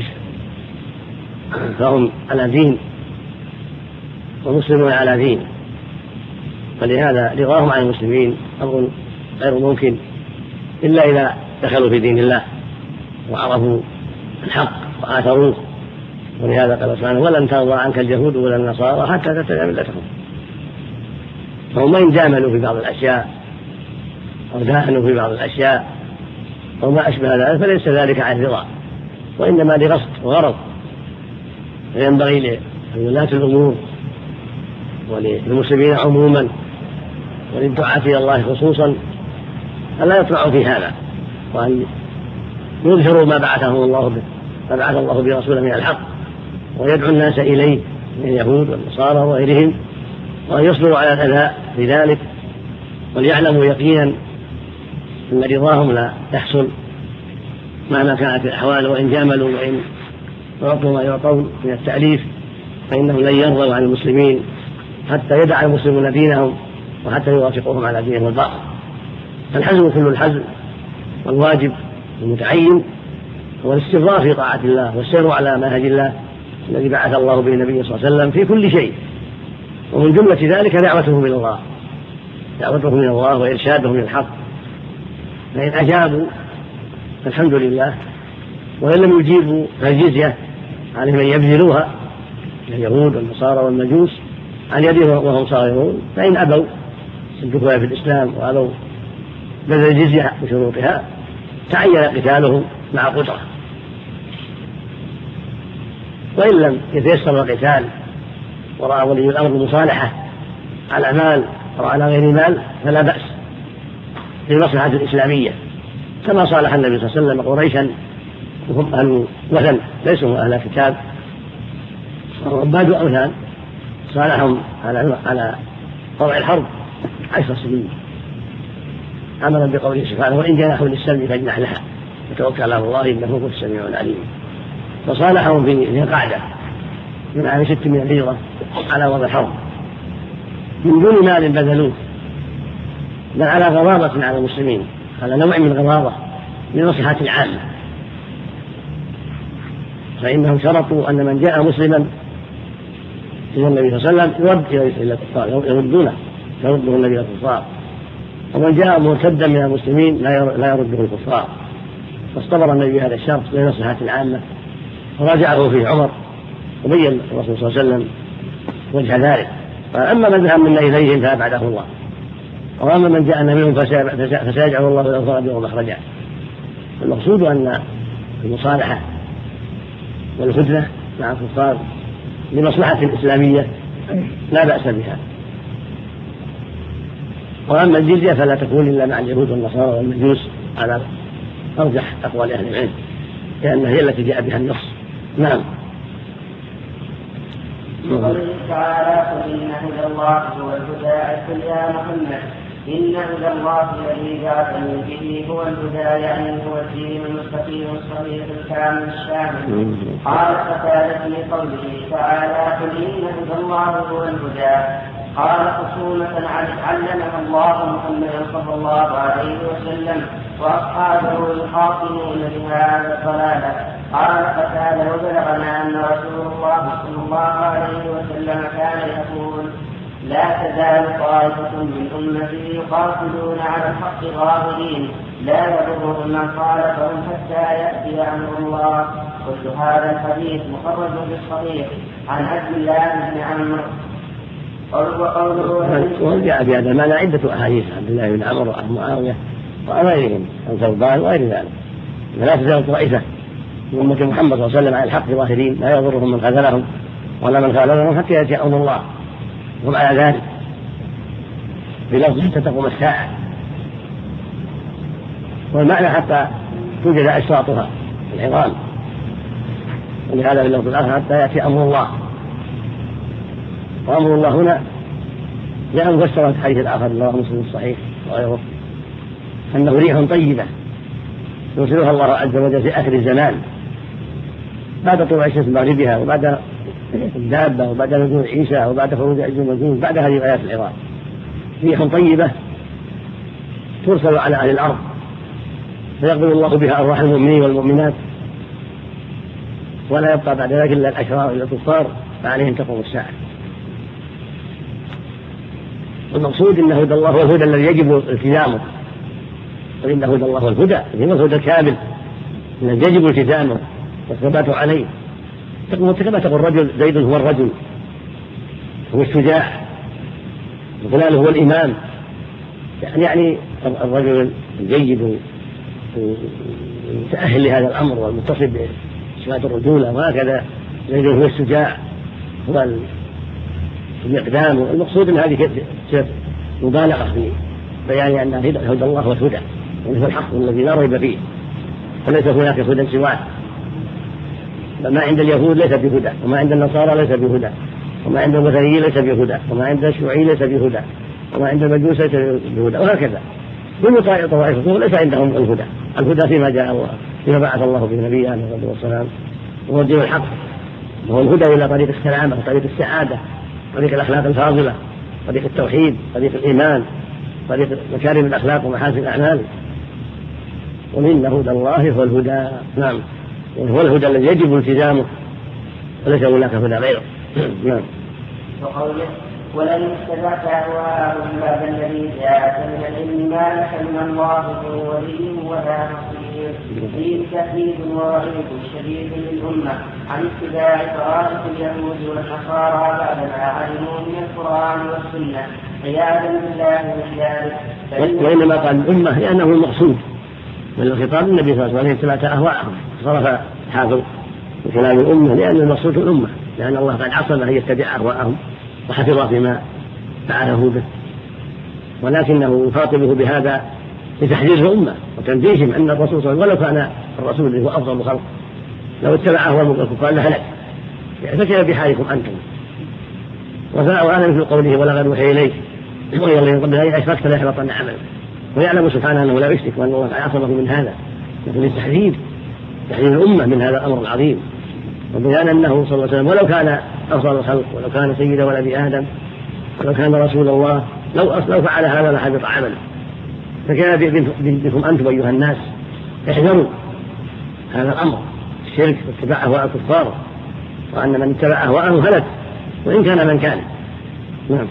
فهم على دين ومسلمون على دين، فلهذا رضاهم عن المسلمين أمر غير ممكن إلا إذا دخلوا في دين الله وعرفوا الحق وآثروه. ولهذا قال سبحانه: ولن ترضى عنك اليهود ولا النصارى حتى تتبع ملتهم. فهم إن جاملوا في بعض الأشياء أو داهنوا في بعض الأشياء أو ما أشبه ذلك فليس ذلك عن رضا، وإنما لقصد وغرض. فينبغي لولاة الأمور وللمسلمين عموما وللدعاة إلى الله خصوصا ألا يطمعوا في هذا، وأن يظهروا ما بعث الله برسوله من الحق ويدعو الناس إليه من اليهود والنصارى وغيرهم، وأن يصبروا على الأذى في ذلك، وليعلموا يقينا أن رضاهم لا يحصل مهما كانت الأحوال، وإن جاملوا وإن يعطوا ما يعطون من التأليف فإنهم لن يرضوا عن المسلمين حتى يدع المسلمون دينهم وحتى يوافقوهم على دينهم الباطل. فالحزم كل الحزم، والواجب المتعين هو الاستمرار في طاعة الله والسير على منهج الله الذي بعث الله به النبي صلى الله عليه وسلم في كل شيء، ومن جملة ذلك دعوتهم من الله وإرشادهم من الحق. فإن أجابوا فالحمد لله، وإن لم يجيبوا فالجزية على من يبذلوها اليهود والنصارى والمجوس عن يدهم وهم صاغرون. فإن أبوا الدخول في الإسلام وأبوا بذل الجزية بشروطها تعين قتالهم مع قدرة، وإن لم يتيسر القتال ورأى ولي الأمر المصالحة على مال أو على غير مال فلا بأس للمصلحة الإسلامية، كما صالح النبي صلى الله عليه وسلم قريشا وهم أهل وثن ليسوا أهل كتاب وعباد أوثان، صالحهم على وضع الحرب 10 سنين عملا بقوله سبحانه: وإن جنحوا للسلم فاجنح لها وتوكل على الله إنه هو السميع العليم. فصالحهم في قعدة من عام 6 من الهجرة على وضع الحرب من دون مال بذلوه، بل على غضاضة على المسلمين، على نوع من الغضاضة لمصلحة العامة. فإنهم شرطوا أن من جاء مسلما إلى النبي صلى الله عليه وسلم يرد إلى الكفار، يرده النبي إلى الكفار، ومن جاء مرتدا من المسلمين لا يرده الكفار. فاصطبر النبي هذا الشرط لمصلحة العامة وراجعه فيه عمر، وبين الرسول صلى الله عليه وسلم وجه ذلك. فأما من ذهب منا إليهم فأبعده الله، وأما من جاءنا منهم فسيجعل الله له فرجا ومخرجا. المقصود أن المصالحة والهدنة مع الكفار لمصلحة إسلامية لا بأس بها. وأما الجزية فلا تكون إلا مع اليهود والنصارى والمجوس على أرجح أقوال أهل العلم، لأنها هي التي جاء بها النص. نعم. قوله تعالى: قل إن هدى الله هو الهدى. قل يا محمد إن هدى الله الذي بعثني به هو الهدى، يعني هو الدين المستقيم الصحيح الكامل الشامل. قال قتادة في قوله تعالى قل إن هدى الله هو الهدى، قال خصومة علمها الله محمدا صلى الله عليه وسلم وأصحابه يخاطبون بهذا الضلالة. قال قتادة وبلغنا أن رسول الله صلى الله عليه وسلم كان يقول لا تزال طائفة من أمتي يقاتلون على الحق ظاهرين لا يضرهم من خالفهم حتى يأتي أمر الله. كل هذا الحديث مخرج بالصحيح عن عبد الله بن عمرو. وجاء في هذا المعنى عدة أحاديث عبد الله بن عمرو وعن معاوية وغيرهم عن ثوبان وغير ذلك. لا تزال طائفة من أمة محمد صلى الله عليه وسلم على الحق ظاهرين لا يضرهم من خذلهم ولا من خالفهم حتى يأتي أمر الله. ومع ذلك بلفظ حتى تقوم الساعة، والمعنى حتى توجد أشراطها العظام، ولهذا باللفظ الآخر حتى يأتي أمر الله. وأمر الله هنا جاء مفسرا في الحديث الآخر رواه مسلم الصحيح وغيره أنه ريح طيبة يرسلها الله عز وجل في آخر الزمان بعد طلوع الشمس مغربها وبعد الدابة وبعد نزول عيسى وبعد خروج عز وجل بعد هذه الآيات العظام. ريح طيبة ترسل على أهل الأرض فيقبل الله بها أرواح المؤمنين والمؤمنات، ولا يبقى بعد ذلك إلا الأشرار إلا الكفار فعليهم تقوم الساعة. المقصود إن هدى الله هو الهدى الذي يجب التزامه، وإن هدى الله هو الهدى هو الهدى الكامل الذي يجب التزامه والثبات عليه. كما تقول الرجل زيد هو الرجل، هو الشجاع، وفلان هو الإمام، يعني الرجل الجيد المتأهل لهذا الأمر والمتصف بصفات الرجولة، وهكذا زيد هو الشجاع هو الإقدام. والمقصود أن هذه مبالغة في بيان أن هدى الله هو الهدى وهو الحق الذي لا ريب فيه، فليس هناك هدى سواه. ما عند اليهود ليس بهدى، وما عند النصارى ليس بهدى، وما عند الوثنيين ليس بهدى، وما عند الشيوعي ليس بهدى، وما عند المجوس ليس بهدى، وهكذا كل طائفة ليس عندهم الهدى. الهدى فيما جاء الله فيما بعث الله به نبيه عليه الصلاة والسلام، وهو الدين الحق، وهو الهدى إلى طريق السلامة، طريق السعادة، طريق الأخلاق الفاضلة، طريق التوحيد، طريق الإيمان، طريق مكارم الأخلاق ومحاسن الأعمال. وإن هدى الله هو الهدى، نعم، وهو الهدى الذي يجب التزامه وليس هناك هدى غيره. نعم. وقوله ولئن اتبعت أهواءهم بعد الذي جاءك من العلم ما لك من الله من ولي ولا نصير. فيه تهديد ووعيد شديد للأمة عن اتباع طرائق اليهود والنصارى بعد ما علموا من القرآن والسنة عياذا بالله من ذلك. وإنما قال الأمة لأنه المقصود من الخطاب النبي صلى الله عليه وسلم اتبعت أهواءهم، صرف حافظ بكلام الأمة لأن المقصود الأمة، لأن الله قد عصم أن يتبع أهواءهم وحفظ فيما فعله به، ولكنه يخاطبه بهذا لتحذير الأمة وتنبيههم أن الرسول صلى الله عليه وسلم ولو كان الرسول هو أفضل الخلق لو اتبع أهواء الكفار لهلك، فكيف بحالكم أنتم؟ وأنا مثل قوله ولقد أوحي إليك وإلى الذين قبل أن أشركت ليحبطن عملك، ويعلم سبحانه أنه لا يشرك وأن الله عصمه من هذا، لكن للتحذير تحذير الأمة من هذا الأمر العظيم، وبيان أنه صلى الله عليه وسلم ولو كان أفضل الخلق ولو كان سيد ولد آدم ولو كان رسول الله لو فعل هذا لحبط عمله. فكان بكم أنتم أيها الناس احذروا هذا الأمر الشرك واتباع أهواء الكفار، وأن من اتبع أهواءه هلك وإن كان من كان. نعم.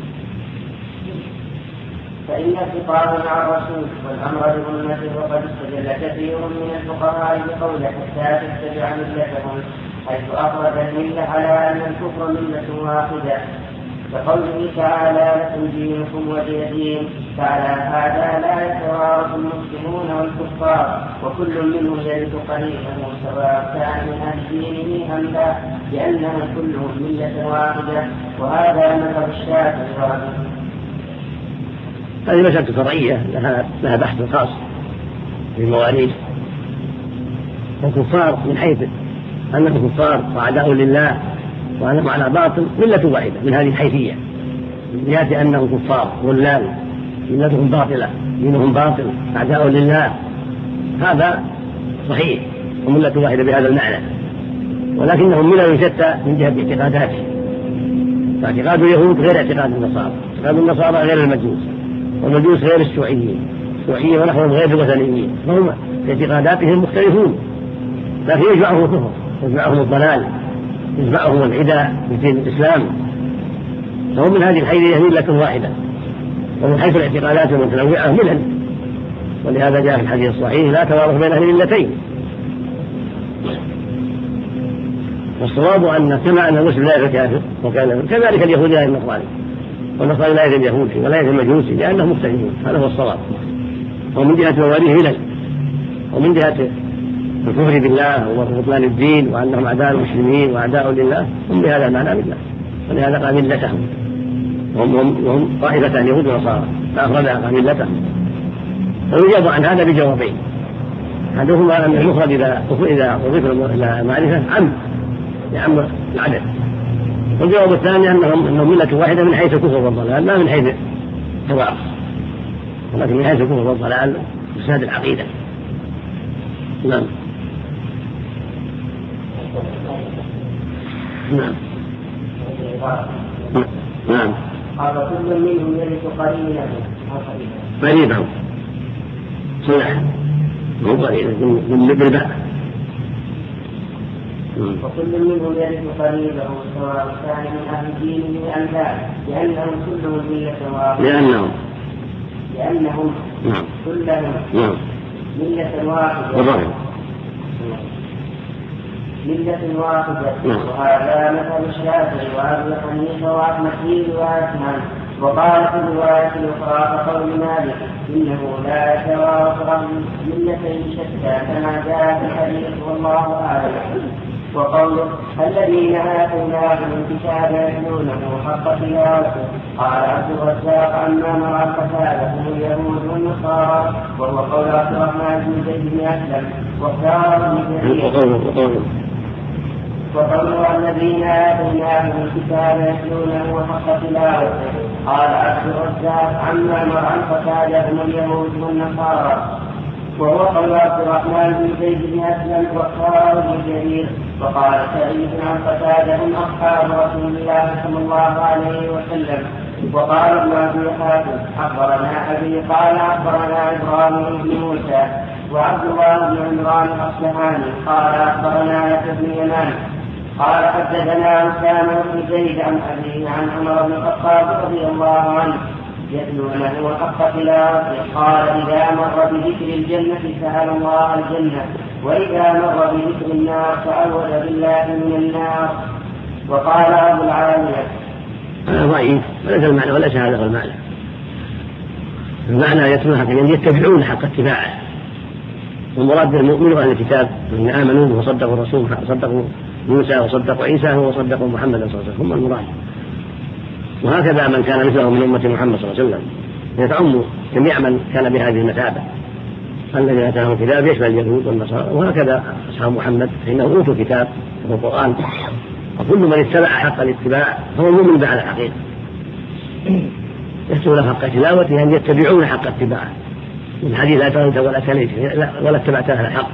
فإن الخطاب مع الرسول والأمر بأمته وقد استدل كثير من الفقهاء بقوله حتى تتبع ملتهم، حيث أخرج الملة على أن الكفر ملة واحدة، كقوله تعالى لكم دينكم ولي دين، فعلى هذا لا يتوارث المسلمون والكفار وكل منهم يرث قريبه سواء كان من أهل دينه أم لا، لأنهم كلهم ملة واحدة، وهذا مذهب الشافعي وأحمد. هذه مسألة فرعية لها بحث خاص في المواريث. الكفار من حيث أنهم كفار وأعداء لله وأنهم على باطل ملة واحدة من هذه الحيثية، من جهة أنهم كفار ضلال ملتهم باطلة، دينهم باطل، أعداء لله، هذا صحيح، وملة واحدة بهذا المعنى، ولكنهم ملل شتى من جهة اعتقاداتهم. فاعتقاد اليهود غير اعتقاد النصارى، اعتقاد النصارى غير المجوس، والمجوس غير الشيوعيين، الشيوعيين ونحوهم غير الوثنيين، فهم في اعتقاداتهم مختلفون، لكن يجمعهم الكفر، يجمعهم الضلال، يجمعهم العداء بدين الإسلام، فهم من هذه الحيث ملة واحدة، ومن حيث الاعتقادات المتنوعة ملل. ولهذا جاء في الحديث الصحيح: لا توارث بين أهل الملتين. والصواب أن كما أن المسلم لا يتكافر كذلك اليهود لا النصارى، والنصارى لا يتم اليهودي ولا يتم المجوسي، لأنهم مختلفون. هذا هو الصواب. ومن جهة مواليه ملل، ومن جهة الكفر بالله وبطلان الدين وأنهم أعداء المسلمين وأعداء لله، هم بهذا المعنى ملة. ولهذا قال ملتهم، وهم طائفتان يهود ونصارى، فأفردها قال ملتهم. ويجاب عن هذا بجوابين: أحدهما أن المفرد إذا أضيف إلى معرفة يعم العدد، والجواب الثاني أنهم ملة واحدة من حيث الكفر والضلال، لا من حيث التوارث، ولكن من حيث الكفر والضلال فساد العقيدة. نعم. نعم. نعم. قال كل منهم يرث قريبا صلح مو قريبا بالباء. وكل منهم يرث قريبه سواء كان من اهل دينه ام لا، لانهم كلهم مله واحده. لانهم كلهم مله واحده. ملة واحدة. وهذا مثل الشافعي وأبي حنيفة وأحمد في رواية عنه. وقال في الرواية الأخرى كقول مالك: إنه لا يتوافق ملتين شتى كما جاء في الحديث، والله أعلم. وقوله: الذين آتيناهم الكتاب يتلونه حق تلاوته. قال عبد الرزاق: عما نرى الفساد هم اليهود والنصارى، وهو قول عبد الرحمن بن زيد بن أسلم. واختاره ابن جرير. وقوله: الذين آتيناهم الكتاب يتلونه حق تلاوته. قال عبد الرزاق: عما نرى الفساد هم اليهود والنصارى، وهو قول عبد الرحمن بن زيد بن أسلم. واختاره ابن جرير. وقال سعيد عن قتادة: هم أصحاب رسول الله صلى الله عليه وسلم. وقال ابن أبي حاتم: أخبرنا أبي قال أخبرنا إبراهيم بن موسى وعبد الله بن عمران الأصبهاني قال أخبرنا يحيى بن يمان قال حدثنا أسامة بن زيد عن أبيه عن عمر بن الخطاب رضي الله عنه يتلونه حق تلاوته. قال: إذا مر بذكر الجنة سأل الله الجنة، وإذا مر بذكر النار تعوذ بالله من النار. وقال أبو العالية: هذا ضعيف وليس المعنى وليس هذا هو المعنى. المعنى يتلونها كأن يتبعون حق اتباعه، والمراد بالمؤمن أهل الكتاب الذين آمنوا وصدقوا الرسول، صدقوا موسى وصدقوا عيسى وصدقوا محمد صلى الله عليه وسلم، هم المراد. وهكذا من كان مثله من أمة محمد صلى الله عليه وسلم يتعم جميع من كان بهذه المثابة. الذين آتاهم الكتاب يشمل اليهود والنصارى، وهكذا أصحاب محمد فإنهم أوتوا الكتاب والقرآن، وكل من اتبع حق الاتباع فهو مؤمن على الحقيقة. يتلون حق تلاوته أن يتبعون حق اتباعه. من الحديث: لا تغنت ولا تليت ولا اتبعت أهل الحق.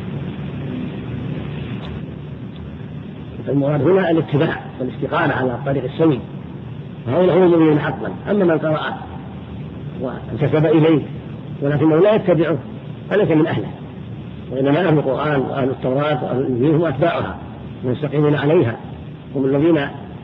المراد هنا الاتباع والاستقامة على الطريق السوي، فهؤلاء هم المؤمنون حقا. أما من قرأ وانتسب إليه ولكنه لا يتبعه فليس من أهله، وإنما أهل القرآن وأهل التوراة وأهل الإنجيل هم أتباعها المستقيمين عليها، هم الذين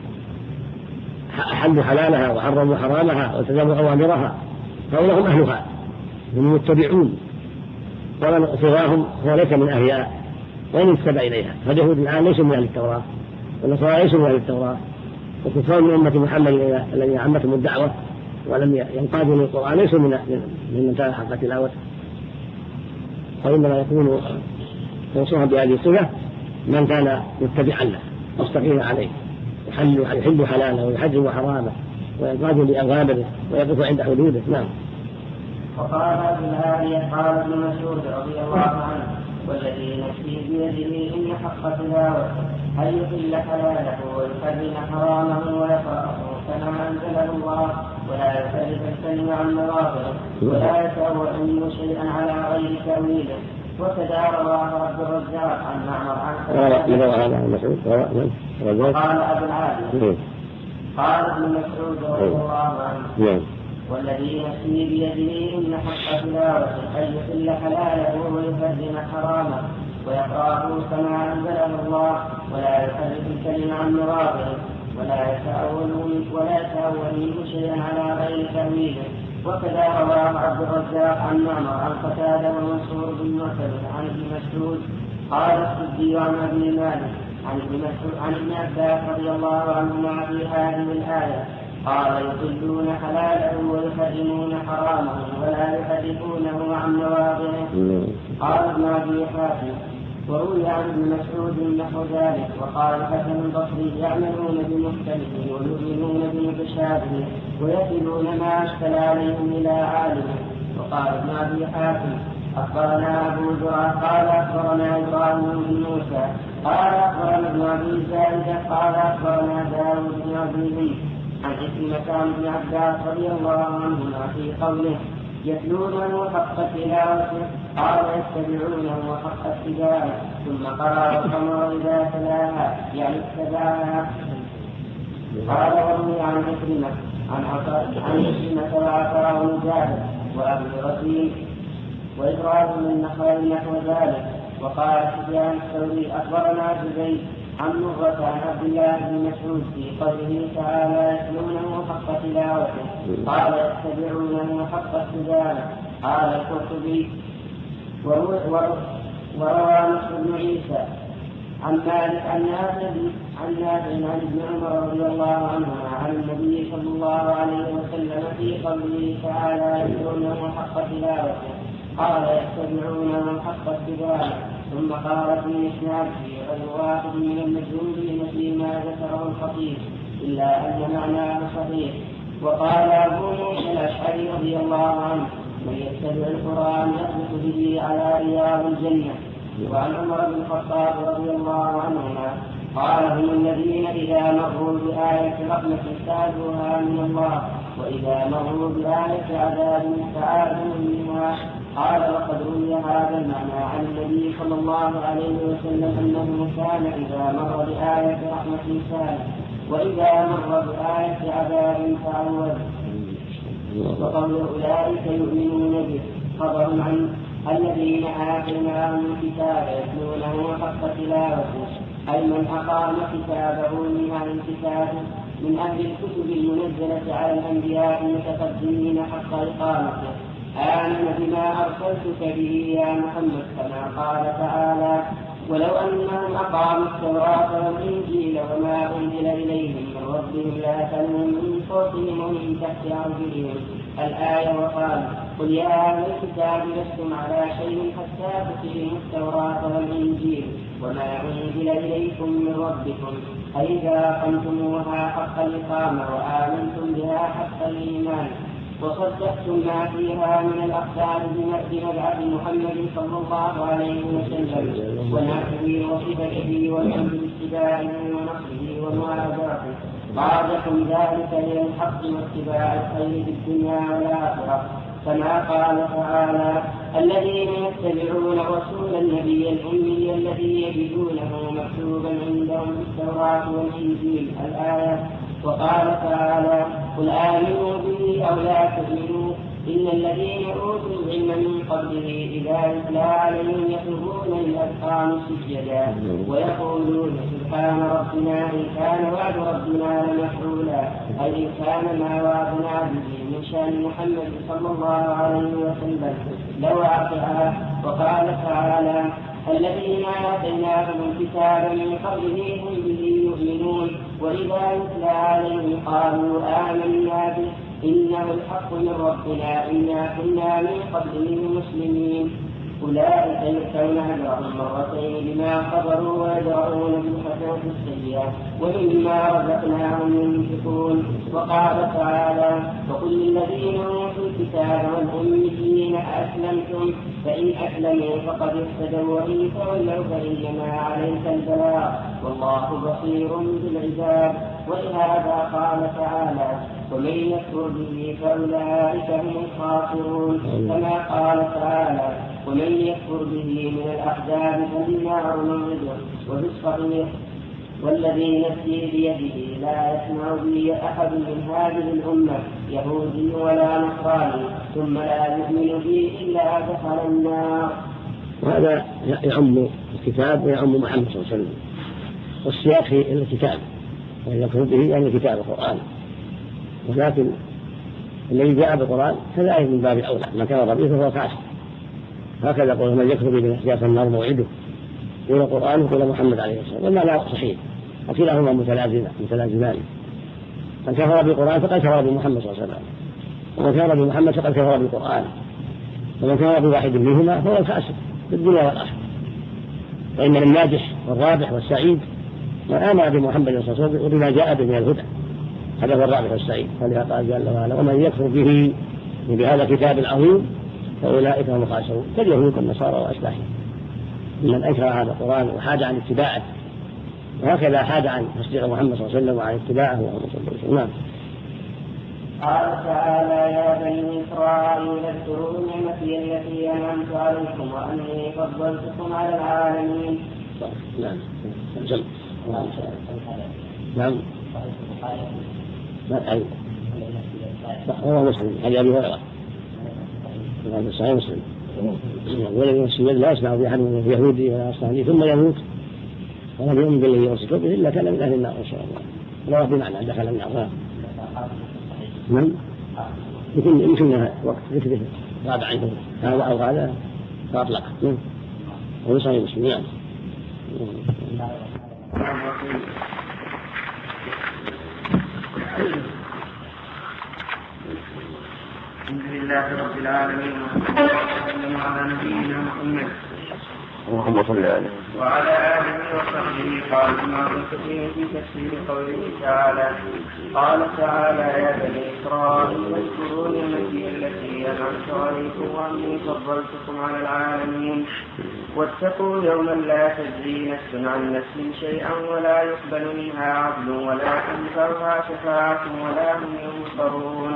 أحلوا حلالها وحرموا حرامها والتزموا أوامرها، فهؤلاء هم أهلها، هم المتبعون. ومن سواهم هو ليس من أهلها وإن اتبع إليها. فاليهود الآن ليسوا من أهل التوراة، والنصارى ليسوا من أهل التوراة، وكفار من أمة محمد الذين عمتهم الدعوة ولم ينقادوا للقرآن ليسوا من تلا حق تلاوته. وإنما يكون موصوفا بهذه الصفة من كان متبعا له مستقيما عليه، يحل حلاله ويحرم حرامه وينقاد لأوامره ويقف عند حدوده. نعم. وقال ابن العالية: قال ابن مسعود رضي الله عنه: والذي نفسي بيده إن حق تلاوته أن يحل حلاله ويحرم حرامه ويقرأه كما أنزله الله ولا يحرف الكلم عن مواضعه ولا يتأول شيئا على غير تأويله. وكذا رواه عبد الرزاق عن معمر عن قال أبو العالية قال ابن مسعود رضي الله عنه والذي نفسي بيده إن حق تلاوة أن يحل حلاله ويحرم حرامه ويقرأه كما أنزله الله ولا يحرف الكلم عن مواضعه ولا يتأول منه شيئا على غير تأويله. وكذا رواه عبد الرزاق عن معمر عن قتادة ومنصور بن معتمد عن ابن مسعود قال السدي عن أبي مالك عن ابن عباس رضي الله عنهما في هذه الآية قال يحلون حلاله ويحرمون حرامه ولا يحرفونه عن مواضعه. قال ابن أبي حاتم وروي عن ابن مسعود نحو ذلك. وقال الحسن البصري يعملون بمحكمه ويؤمنون بمتشابهه ويكلون ما أشكل عليهم إلى عالمه. وقال ابن أبي حاتم أخبرنا أبو زرع قال أخبرنا إبراهيم بن موسى قال أخبرنا ابن أبي زائدة قال أخبرنا داود بن أبي هند عن عكرمة عن ابن عباس رضي الله عنهما في قوله يتلونه حق تلاوته قال يتبعونه حق اتباعه ثم قرأ القمر إذا تلاها يعني اتبعها. قال وروي عن عكرمة وعطاء مجاهد وأبي رزين وإبراهيم النخعي نحو ذلك. وقال سفيان الثوري أخبرنا زبيد عن مرة عن عبد الله بن مسعود في قوله تعالى يتلونه حق تلاوته قال يتبعونه حق اتباعه. قال القرطبي وروى نصر بن عيسى عن مالك عن نافع عن ابن عمر رضي الله عنهما عن النبي صلى الله عليه وسلم في قوله تعالى يتلونه حق تلاوته قال يتبعونه حق اتباعه. ثم قال في إسناده غير واحد من المجهولين فيما ذكره الخطيب إلا أن معناه صحيح. وقال أبو موسى الأشعري رضي الله عنه من يتبع القرآن يثبت به على رياض الجنة. وعن عمر بن الخطاب رضي الله عنهما قال هم الذين إذا مروا بآية رحمة سألوها من الله وإذا مروا بآية عذاب استعاذوا منها. قال وقد روي هذا المعنى عن النبي صلى الله عليه وسلم أنه كان إذا مر بآية رحمة سأل وإذا مر بآية عذاب تعوذ. وقول أولئك يؤمنون به خبر عن الذين آتيناهم الكتاب يتلونه حق تلاوته أي من أقام كتابه من أهل الكتب المنزلة على الأنبياء المتقدمين حق إقامته آمن بما أرسلتك به يا محمد كما قال تعالى ولو أنهم أقاموا التوراة والإنجيل وما أنزل إليهم من ربهم لأكلوا من فوقهم ومن تحت أرجلهم الآية. وقال قل يا أهل الكتاب لستم على شيء حتى تقيموا التوراة والإنجيل وما أنزل إليكم من ربكم أي إذا أقمتموها حق الإقامة وآمنتم بها حق الإيمان وصدقتم ما فيها من الأخبار بمبعث محمد صلى الله عليه وسلم ونعته وصفته والأمر باتباعه ونصره ومعاذرته قادكم ذلك إلى الحق واتباع الخير في الدنيا والآخرة كما قال تعالى الذين يتبعون رسول النبي الأمي الذي يجدونه مكتوبا عندهم في التوراة والإنجيل الآية. وقال تعالى قل آمنوا به أو لا تؤمنوا إن الذين أوتوا العلم من قبله إذا يتلى عليهم يخرون للأذقان سجدا ويقولون سبحان ربنا إن كان وعد ربنا لمفعولا أي إن كان ما وعدنا به من شأن محمد صلى الله عليه وسلم لواقعا. وقال تعالى الذين آتيناهم الكتاب من قبله هم به يؤمنون وإذا يتلى عليهم قالوا آمنا به إنه الحق من ربنا إنا كنا من قبله مسلمين. أولئك يؤتون أجرهم مرتين بما صبروا ويدرؤون بالحسنة السيئة ومما رزقناهم ينفقون. وقال تعالى وقل للذين أوتوا الكتاب والأميين أسلمتم فإن أسلموا فقد اهتدوا وإن تولوا فإنما عليك البلاغ والله بصير بالعباد. ولهذا قال تعالى ومن يكفر به فأولئك هم الخاسرون كما قال تعالى ومن يكفر به من الأحزاب فالنار موعده. وفي الصحيح والذي نفسي بيده لا يسمع بي أحد من هذه الأمة يهودي ولا نصراني ثم لا يؤمن بي إلا دخل النار. وهذا يعم الكتاب ويعم محمد صلى الله عليه وسلم، والسياق في الكتاب ويكفر به يعني كتاب القرآن، ولكن الذي جاء بالقرآن كذلك من باب أولى ما كان ربيه فهو كافر. هكذا قول من يكفر به من أحزاب فالنار موعده، قول القرآن وقول محمد عليه الصلاة والسلام والمعنى صحيح وكلاهما متلازمان. من كفر بالقرآن فقد كفر بمحمد صلى الله عليه وسلم، ومن كفر بمحمد فقد كفر بالقرآن، ومن كفر بواحد منهما فهو الفاسق في الدنيا والآخرة. فإن الناجح والرابح والسعيد من آمن بمحمد صلى الله عليه وسلم وبما جاء به من الهدى، هذا هو الرابح والسعيد. فلذا قال جل وعلا ومن يكفر به بهذا الكتاب العظيم فأولئك هم الخاسرون كاليهود والنصارى وأشباههم من أنكر هذا القرآن وحاد عن اتباعه، وهكذا حاد عن تصديق محمد صلى الله عليه وسلم وعن اتباعه نعم. قال تعالى يا بني إسرائيل اذكروا نعمتي التي أنعمت عليكم وأني فضلتكم على العالمين. نعم نعم نعم هو مسلم هذا أبي هريرة هذا صحيح مسلم. ولم يمسي لا يسمع بأحد من اليهودي ولا نصراني ثم يموت ولم يؤمن بالذي أرسلت به إلا كان من أهل النار إن شاء الله. لا بمعنى دخل النار. نعم يمكن وقت ذكره غاب عنه هذا أو هذا فأطلق. هو صحيح مسلم. نعم. الحمد لله رب العالمين وصلى الله على نبينا محمد اللهم صل عليه وعلى آله وصحبه. قال ابن كثير في تفسير قوله تعالى قال تعالى يا بني إسرائيل اذكروا نعمتي التي أنعمت عليكم وأني فضلتكم على العالمين واتقوا يوما لا تجزي نفس عن نفس شيئا ولا يقبل منها عدل ولا تنفعها شفاعة ولا هم ينصرون.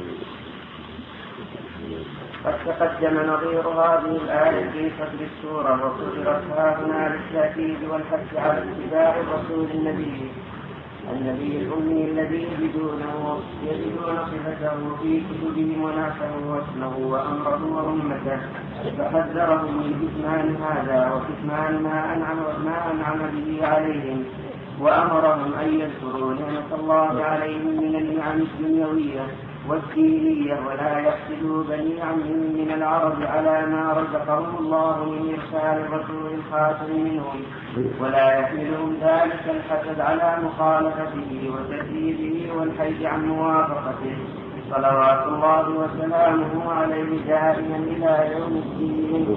قد تقدم نظير هذه الآية في صدر السورة وصدرت هنا للتأكيد والحث على اتباع الرسول النبي الأمي الذي يجدون صفته في كتبهم ونعته واسمه وأمره وأمته، فحذرهم من كتمان هذا وكتمان ما أنعم به عليهم، وأمرهم أن يذكروا نعمة الله عليهم من النعم الدنيوية والدينية ولا يحسدوا بني عمهم من العرب على ما رزقهم الله من إرسال الرسول الخاتم منهم، ولا يحملهم ذلك الحسد على مخالفته وتكذيبه والحيد عن موافقته، صلوات الله وسلامه عليه دائما إلى يوم الدين.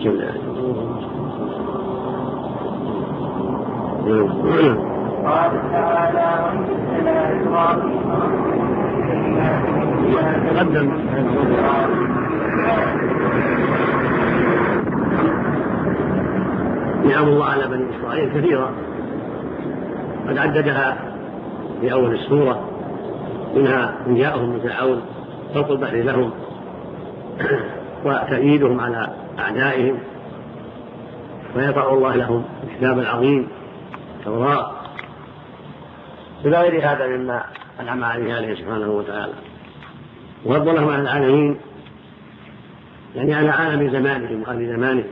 قال تعالى وإن إبراهيم تقدم نعم الله على بني إسرائيل كثيرة قد عددها في أول السورة، منها إن جاءهم من فرعون فوق البحر لهم وتأييدهم على أعدائهم ويطع الله لهم الكتاب العظيم التوراة إلى غير هذا مما أنعم عليه سبحانه وتعالى، وفضلهم على العالمين يعني على عالم زمانهم وأهل زمانهم.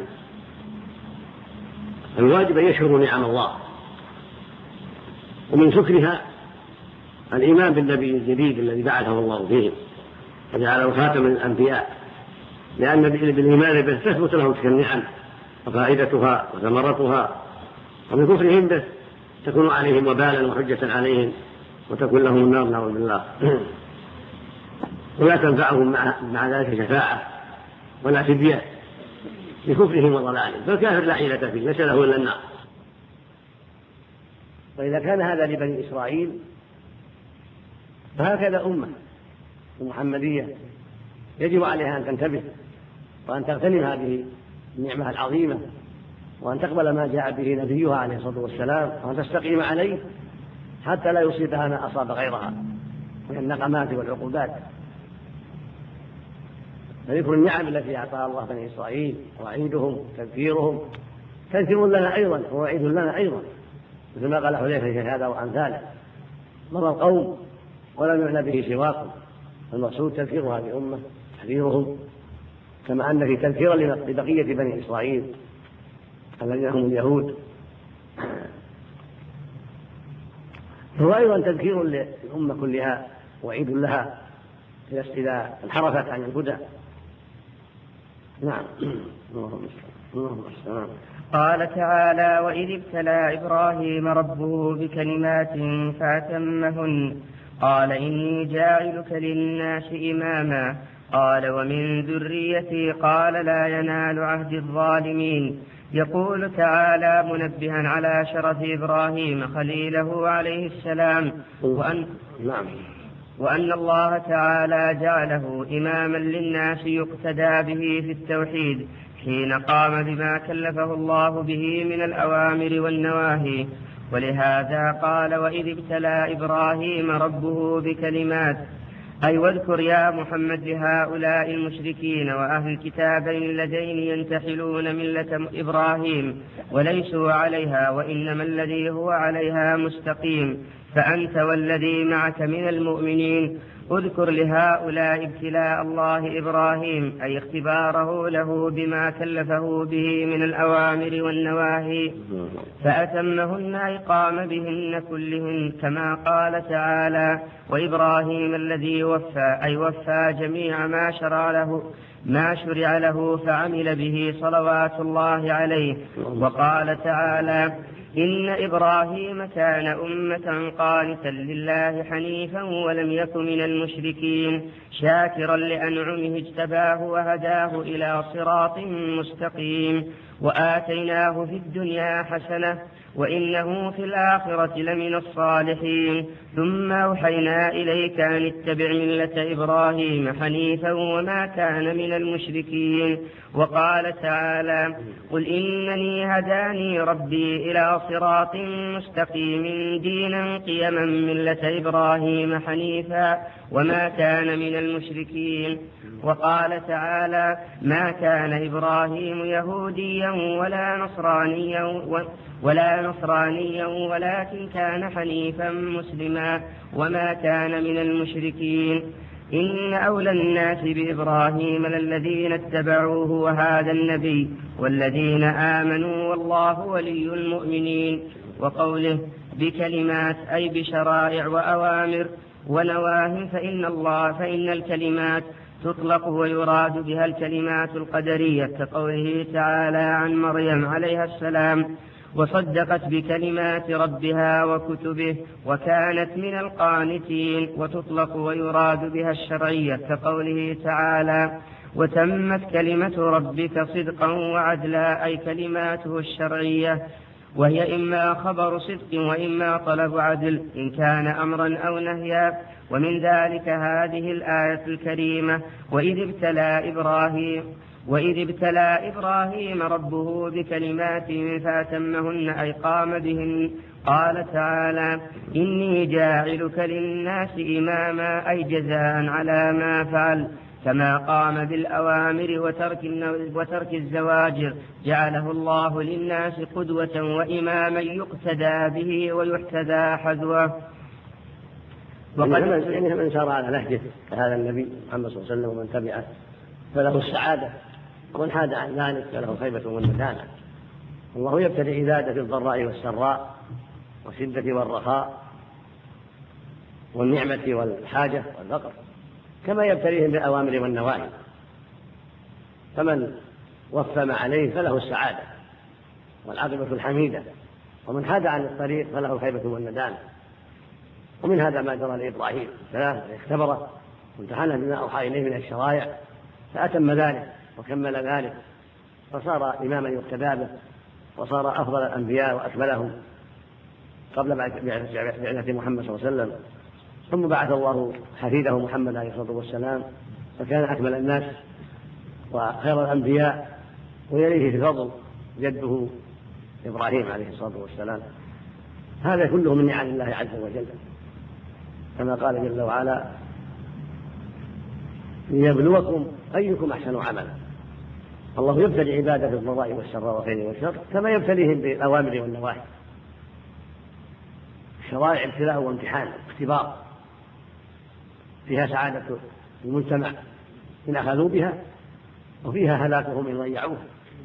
الواجب أن يشكروا نعم الله، ومن شكرها الإيمان بالنبي الجديد الذي بعثه الله فيهم وجعله خاتم الأنبياء، لأن بالإيمان به تثبت لهم تلك النعم وفائدتها وثمرتها، ومن كفرهم به تكون عليهم وبالا وحجة عليهم وتكون لهم النار نعوذ بالله، ولا تنفعهم مع ذلك شفاعة ولا فدية لكفرهم وضلالهم، فالكافر لا حيلة فيه ليس له إلا النار. وإذا كان هذا لبني إسرائيل فهكذا أمة المحمدية يجب عليها أن تنتبه وأن تغتنم هذه النعمة العظيمة، وأن تقبل ما جاء به نبيها عليه الصلاة والسلام، وأن تستقيم عليه حتى لا يصيبها ما أصاب غيرها من النقمات والعقوبات. فذكر النعم التي أعطاها الله بني إسرائيل وعيدهم تذكيرهم تذكير لنا أيضا ووعيد لنا أيضا، مثل ما قال حذيفة في هذا وأمثاله: مضى القوم ولم يعنى به سواكم. المقصود تذكير هذه الأمة تحذيرهم، كما أن في تذكيرا لبقية بني إسرائيل الذين هم اليهود، هو أيضا تذكير للأمة كلها وعيد لها إذا انحرفت عن الهدى. نعم. قال تعالى: وإذ ابتلى إبراهيم ربه بكلمات فأتمهن قال إني جاعلك للناس إماما قال ومن ذريتي قال لا ينال عهد الظالمين. يقول تعالى منبها على شرف إبراهيم خليله عليه السلام وأن الله تعالى جعله إماما للناس يقتدى به في التوحيد حين قام بما كلفه الله به من الأوامر والنواهي. ولهذا قال: وإذ ابتلى إبراهيم ربه بكلمات، أي واذكر يا محمد لهؤلاء المشركين وأهل الكتابين الذين ينتحلون ملة إبراهيم وليسوا عليها وإنما الذي هو عليها مستقيم، فأنت والذي معك من المؤمنين. اذكر لهؤلاء ابتلاء الله إبراهيم، أي اختباره له بما كلفه به من الأوامر والنواهي فأتمهن أي قام بهن كلهن، كما قال تعالى: وإبراهيم الذي وفى، أي وفى جميع ما شرع له فعمل به صلوات الله عليه. وقال تعالى: إن إبراهيم كان أمة قانتا لله حنيفا ولم يك من المشركين شاكرا لأنعمه اجتباه وهداه إلى صراط مستقيم وآتيناه في الدنيا حسنة وإنه في الآخرة لمن الصالحين. ثم أوحينا إليك أن اتبع ملة إبراهيم حنيفا وما كان من المشركين. وقال تعالى: قل إنني هداني ربي إلى صراط مستقيم دينا قيما ملة إبراهيم حنيفا وما كان من المشركين. وقال تعالى: ما كان إبراهيم يهوديا ولا نصرانيا ولكن كان حنيفا مسلما وما كان من المشركين. إن أولى الناس بإبراهيم للذين اتبعوه وهذا النبي والذين آمنوا والله ولي المؤمنين. وقوله بكلمات أي بشرائع وأوامر ونواه، فإن الكلمات تطلق ويراد بها الكلمات القدرية، كقوله تعالى عن مريم عليها السلام: وصدقت بكلمات ربها وكتبه وكانت من القانتين. وتطلق ويراد بها الشرعية، كقوله تعالى: وتمت كلمة ربك صدقا وعدلا، أي كلماته الشرعية، وهي إما خبر صدق وإما طلب عدل إن كان أمرا أو نهيا. ومن ذلك هذه الآية الكريمة: وإذ ابتلى إبراهيم ربه بكلمات فأتمهن أي قام بهن. قال تعالى: إني جاعلك للناس إماما، أي جزاء على ما فعل، كما قام بالأوامر وترك الزواجر جعله الله للناس قدوة وإماما يقتدى به ويحتذى حذوه. يعني من سار على نهجه هذا النبي محمد صلى الله عليه وسلم ومن تبعه فله السعادة، ومن حاد عن ذلك فله خيبة والندامة. الله يبتلي عباده في الضراء والسراء والشدة والرخاء والنعمة والحاجة والفقر، كما يبتليهم بالأوامر والنواهي. فمن وفى ما عليه فله السعادة والعاقبة الحميدة، ومن حاد عن الطريق فله الخيبة والندامة. ومن هذا ما جرى لإبراهيم اختبره وامتحنه بما أوحى إليه من الشرائع فأتم ذلك وكمل ذلك، فصار إماما يقتدى به، وصار أفضل الأنبياء وأكملهم قبل بعثة محمد صلى الله عليه وسلم. ثم بعث الله حفيده محمد عليه الصلاة والسلام، فكان أكمل الناس وخير الأنبياء، ويليه في الفضل جده إبراهيم عليه الصلاة والسلام. هذا كله من نعم الله عز وجل، كما قال جل وعلا: ليبلوكم أيكم أحسن عملا. الله يبتلي عباده بالضراء والسراء والخير والشر كما يبتليهم بالأوامر والنواهي. الشرائع ابتلاء وامتحان اختبار، فيها سعادة المجتمع إن أخذوا بها، وفيها هلاكهم إن ضيعوها.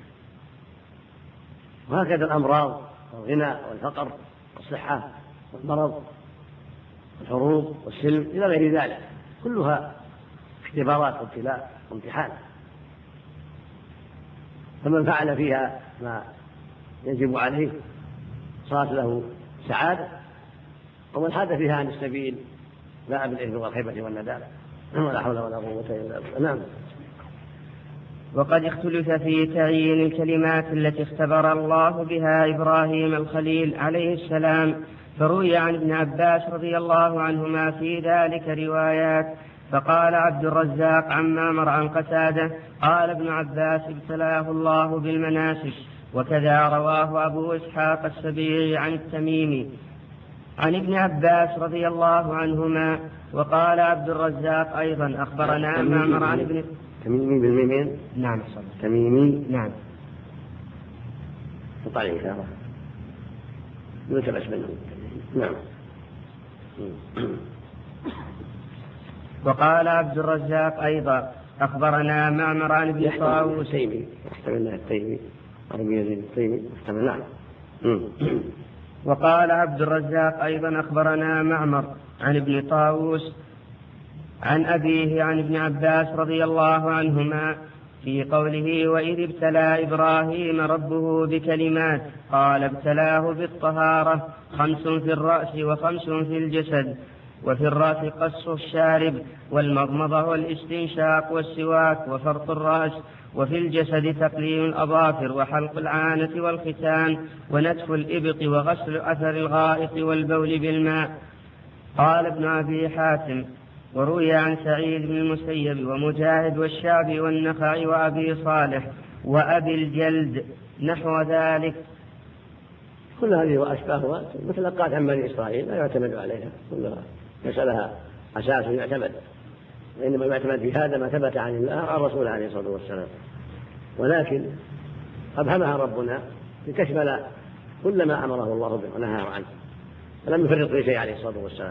وهكذا الأمراض والغنى والفقر والصحة والمرض والحروب والسلم إلى غير ذلك، كلها اختبارات وابتلاء وامتحان. فمن فعل فيها ما يجب عليه صارت له سعادة، ومن حاد فيها عن السبيل باء بالإثم والخيبة والندامة، ولا حول ولا قوة إلا بالله. نعم. وقد اختلف في تعيين الكلمات التي اختبر الله بها إبراهيم الخليل عليه السلام، فروي عن ابن عباس رضي الله عنهما في ذلك روايات. فقال عبد الرزاق عن معمر عن قتادة قال ابن عباس: ابتلاه الله بالمناسك. وكذا رواه أبو إسحاق السبيعي عن التميمي عن ابن عباس رضي الله عنهما. وقال عبد الرزاق أيضا: أخبرنا معمر عن ابن تميمي بالميمين. نعم. تميمي. نعم. وطالع إن شاء الله يلتبس منه. نعم. وقال عبد الرزاق أيضا: أخبرنا معمر عن ابن طاووس. التيمي عربية زي التيمي. نعم. وقال عبد الرزاق أيضا: أخبرنا معمر عن ابن طاووس عن أبيه عن ابن عباس رضي الله عنهما في قوله: وإذ ابتلى إبراهيم ربه بكلمات قال ابتلاه بالطهارة 5 في الرأس و5 في الجسد. وفي الرأس قص الشارب والمضمضة والاستنشاق والسواك وفرط الرأس. وفي الجسد تقليم الأظافر وحلق العانة والختان ونتف الإبط وغسل أثر الغائط والبول بالماء. قال ابن أبي حاتم: وروي عن سعيد بن المسيب ومجاهد والشعبي والنخعي وأبي صالح وأبي الجلد نحو ذلك. كل هذه وأشباهها متلقات عن بني إسرائيل لا يعتمد عليها، كلها لها أساس يعتمد، وإنما يعتمد في هذا ما ثبت عن الله عن رسوله عليه الصلاة والسلام. ولكن أبهمها ربنا لتشمل كل ما أمره الله به ونهاه عنه، فلم يفرط في شيء عليه الصلاة والسلام.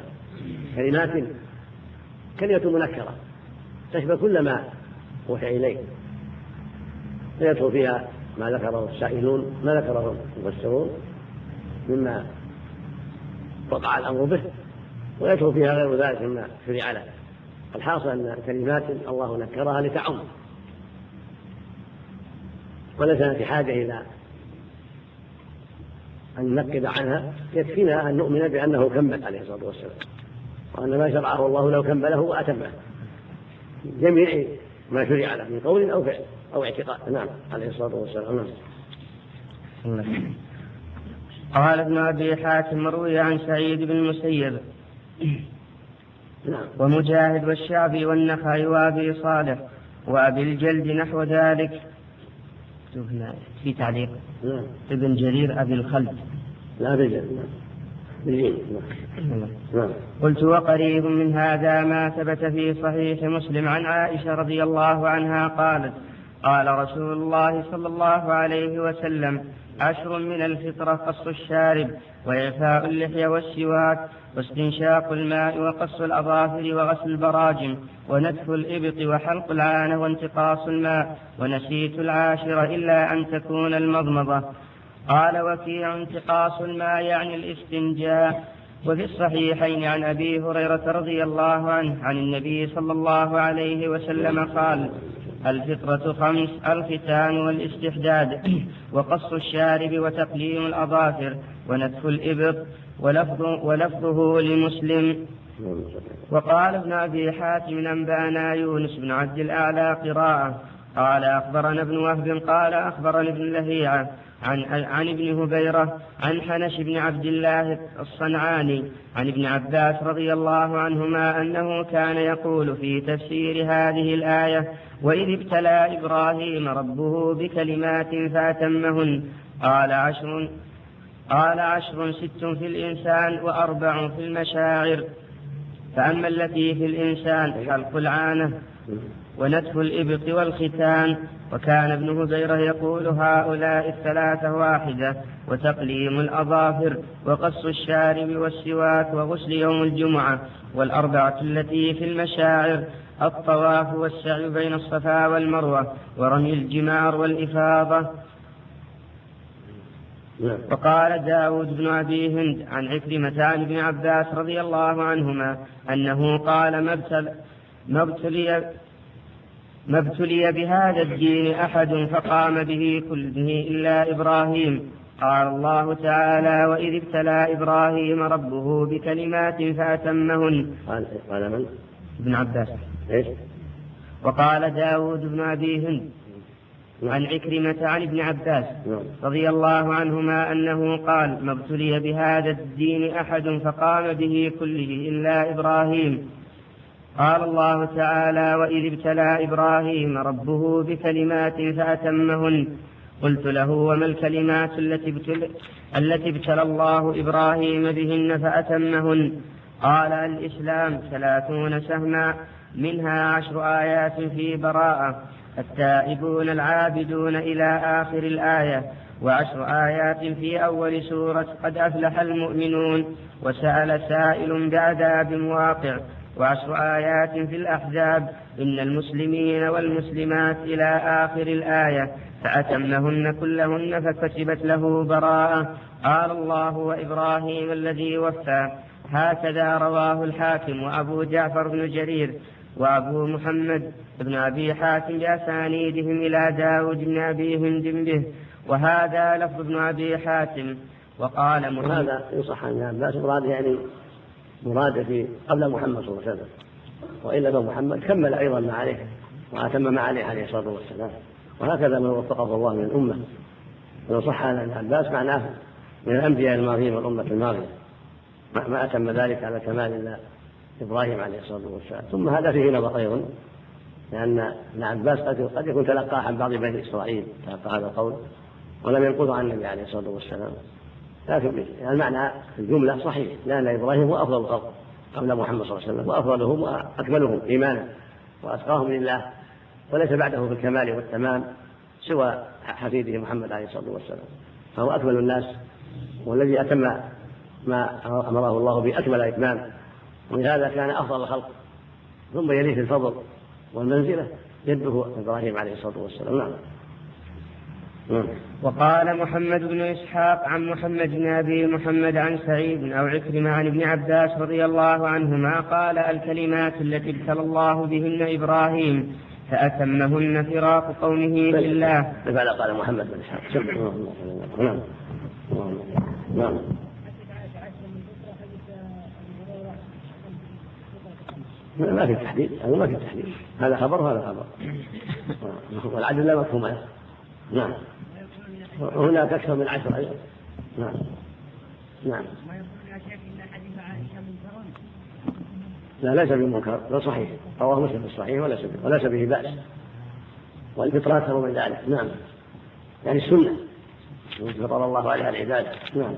كلمة منكرة تشمل كل ما وحي إليه، فيدخل فيها ما ذكره السائلون، ما ذكره المفسرون مما وقع الأمر به، ويدخل فيها غير ذلك مما شرع له. الحاصل أن كلمات الله نكرها لتعم، وليس في حاجة إلى أن ننقب عنها، يكفينا أن نؤمن بأنه كمل عليه الصلاة والسلام، وأن ما شرعه الله لو كمله وأتمه جميع ما شرع له من قول أو فعل أو اعتقاد. نعم عليه الصلاة والسلام. قال ابن أبي حاتم: روي عن سعيد بن المسيب ومجاهد والشعبي والنخعي وأبي صالح وأبي الجلد نحو ذلك. في تعليق ابن جرير أبي الخلد. لا بالجلد. قلت: وقريب من هذا ما ثبت في صحيح مسلم عن عائشة رضي الله عنها قالت: قال رسول الله صلى الله عليه وسلم: 10 من الفطرة قص الشارب وإعفاء اللحية والسواك واستنشاق الماء وقص الأظافر وغسل البراجم ونتف الإبط وحلق العانة وانتقاص الماء، ونسيت 10 إلا أن تكون المضمضة. قال وكيع: انتقاص الماء يعني الاستنجاء. وفي الصحيحين عن أبي هريرة رضي الله عنه عن النبي صلى الله عليه وسلم قال: الفطرة 5: الختان والاستحداد وقص الشارب وتقليم الأظافر ونتف الإبط. ولفظه لمسلم. وقال ابن أبي حاتم: أنبأنا يونس بن عبد الأعلى قراءة قال أخبرنا ابن وهب قال أخبرني ابن لهيعة عن ابن هبيرة عن حنش بن عبد الله الصنعاني عن ابن عباس رضي الله عنهما أنه كان يقول في تفسير هذه الآية: وإذ ابتلى إبراهيم ربه بكلمات فأتمهن قال 10 6 في الإنسان و4 في المشاعر. فأما التي في الإنسان حلق العانة ونتف الإبط والختان. وكان ابن هبيرة يقول هؤلاء الثلاثة واحدة: وتقليم الأظافر وقص الشارب والسواك وغسل يوم الجمعة. والأربعة التي في المشاعر الطواف والسعي بين الصفا والمروة ورمي الجمار والإفاضة. وقال داود بن أبي هند عن عكرمة عن ابن عباس رضي الله عنهما أنه قال: ما ابتلي بهذا الدين أحد فقام به كله إلا إبراهيم. قال الله تعالى: وإذ ابتلى إبراهيم ربه بكلمات فأتمهن. قال من؟ ابن عباس. إيش؟ وقال داود بن أبي هند عن عكرمة عن ابن عباس رضي الله عنهما أنه قال: ما ابتلي بهذا الدين أحد فقام به كله إلا إبراهيم. قال الله تعالى: وإذ ابتلى إبراهيم ربه بكلمات فأتمهن. قلت له: وما الكلمات التي ابتلى الله إبراهيم بهن فأتمهن؟ قال: الإسلام 30 سهما، منها 10 آيات في براءة، التائبون العابدون إلى آخر الآية، و10 آيات في أول سورة قد أفلح المؤمنون، وسأل سائل بعذاب واقع، و10 آيات في الأحزاب، إن المسلمين والمسلمات إلى آخر الآية، فأتمهن كلهن فكتبت له براءة. قال الله: وإبراهيم الذي وفى. هكذا رواه الحاكم وأبو جعفر بن جرير وأبو محمد بن أبي حاتم بأسانيدهم إلى داود بن أبي هند به، وهذا لفظ ابن أبي حاتم. وقال محمد: وهذا يصح عن عباس مراد في قبل محمد صلى الله عليه وسلم، وإلا فمحمد كمل أيضا ما عليه وأتم ما عليه عليه الصلاة والسلام، وهكذا من وفقه الله من الأمة. ويصح عن ابن عباس معناه من الأنبياء الماضين والأمة الماضية ما أتم ذلك على كمال الله إبراهيم عليه الصلاة والسلام. ثم هذا فيه نظر أيضا، لأن ابن عباس قد يكون تلقى عن بعض بني إسرائيل تلقى هذا القول ولم ينقض عن النبي عليه الصلاة والسلام، لكن المعنى الجملة صحيح، لأن إبراهيم هو أفضل الخلق قبل محمد صلى الله عليه وسلم، وأفضلهم وأكملهم إيمانا وأتقاهم لله، وليس بعده في الكمال والتمام سوى حفيده محمد عليه الصلاة والسلام، فهو أكمل الناس والذي أتم ما أمره الله بأكمل إتمام، ولهذا كان أفضل الخلق. ثم يليه في الفضل والمنزلة جده إبراهيم عليه الصلاة والسلام. نعم. وقال محمد بن إسحاق عن محمد بن أبي محمد عن سعيد أو عكرمة عن ابن عباس رضي الله عنهما قال: الكلمات التي ابتلى الله بهن إبراهيم فأتمهن فراق قومه في الله. لماذا قال محمد بن إسحاق؟ نعم. نعم. ما في تحديد، ما في تحديد، هذا خبر وهذا خبر، والعدل لا مفهوم له. نعم. هناك أكثر من 10 أيضا. نعم. نعم. لا ليس بمنكر، لا صحيح، رواه مسلم في الصحيح وليس به بأس، والفطرة أكثر من ذلك. نعم. يعني السنة فطر الله عليها العباد. نعم.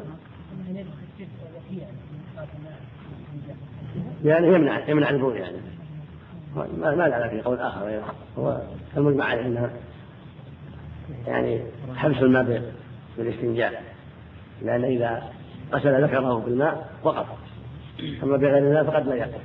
يعني يمنع البول، يعني ما لا في قول آخر، هو المجمع عليه أنها يعني حبس الماء بالاستنجاء، لأن إذا غسل ذكره بالماء وقف، أما بغير الماء فقد لا يقف.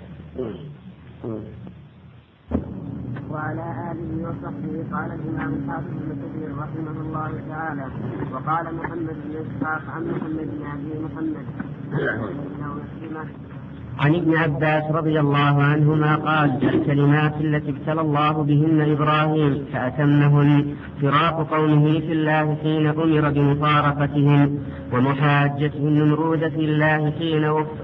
وعلى آله وصحبه. قال الإمام الحافظ بن كثير رحمه الله تعالى: وقال محمد بن إسحاق عن محمد بن أبي محمد عن ابن عباس رضي الله عنهما قال: الكلمات التي ابتلى الله بهن إبراهيم فأتمهن فراق قومه في الله حين أمر بمفارقتهم، ومحاجته النمرود في الله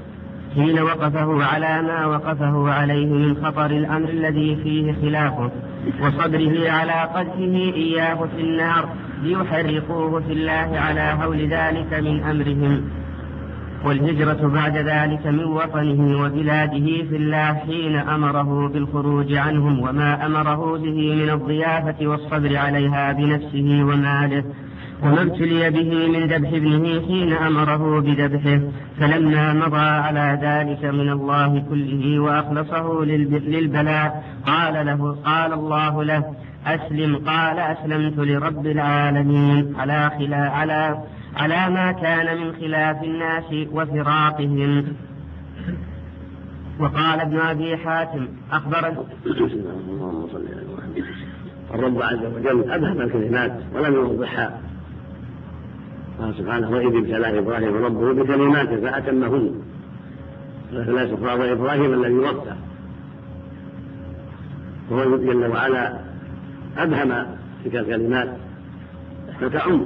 حين وقفه على ما وقفه عليه من خطر الأمر الذي فيه خلافه، وصبره على قذفه إياه في النار ليحرقوه في الله على هول ذلك من أمرهم، والهجرة بعد ذلك من وطنه وبلاده في الله حين أمره بالخروج عنهم وما أمره به من الضيافة والصبر عليها بنفسه وماله، وما ابتلي به من ذبح ابنه حين أمره بذبحه، فلما مضى على ذلك من الله كله وأخلصه للبلاء قال الله له أسلم، قال أسلمت لرب العالمين على ما كان من خلاف الناس وفراقهم. وقال ابن أبي حاتم أخبرنا الرب عز وجل أبهم الكلمات ولم يوضحها، قال سبحانه وإذ ابتلى إبراهيم ربه بكلمات فأتمهن، فلا سفرى إبراهيم الذي وفى، وهو جل وعلا أبهم تلك الكلمات فتعم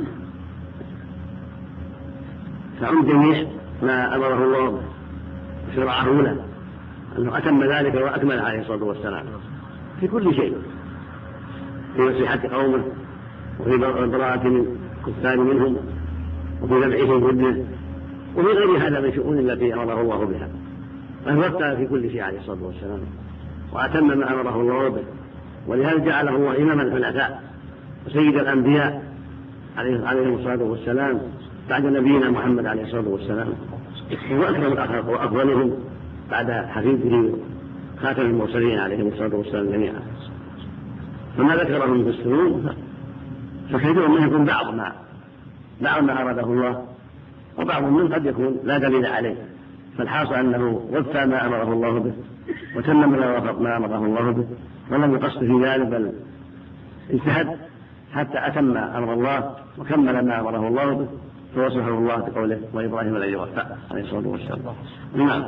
جميع ما أمره الله وشرعه له، أنه أتم ذلك وأكمل عليه الصلاة والسلام في كل شيء، في نصيحة قومه وفي البراءة من الكفار منهم وفي ذبحهم ابنه وفي غير هذا من شؤون التي أمره الله بها، بل وفى في كل شيء عليه الصلاة والسلام وأتم ما أمره الله به، ولهذا جعله الله إمام الحنفاء وسيد الأنبياء عليهم الصلاة والسلام بعد نبينا محمد عليه الصلاة والسلام، هو أكرم الأخلاق وأفضلهم بعد حفيده خاتم المرسلين عليهم الصلاة والسلام جميعا. فما ذكره من السنون فكثير منه يكون بعض ما أراده الله، وبعض منه قد يكون لا دليل عليه، فالحاصل أنه وفى ما أمره الله به وتمم ما أمره الله به ولم يقصد في ذلك، بل اجتهد حتى أتم أمر الله وكمل ما أمره الله به، فوصفه الله بقوله وإبراهيم الذي وفى عليه الصلاة والسلام. نعم.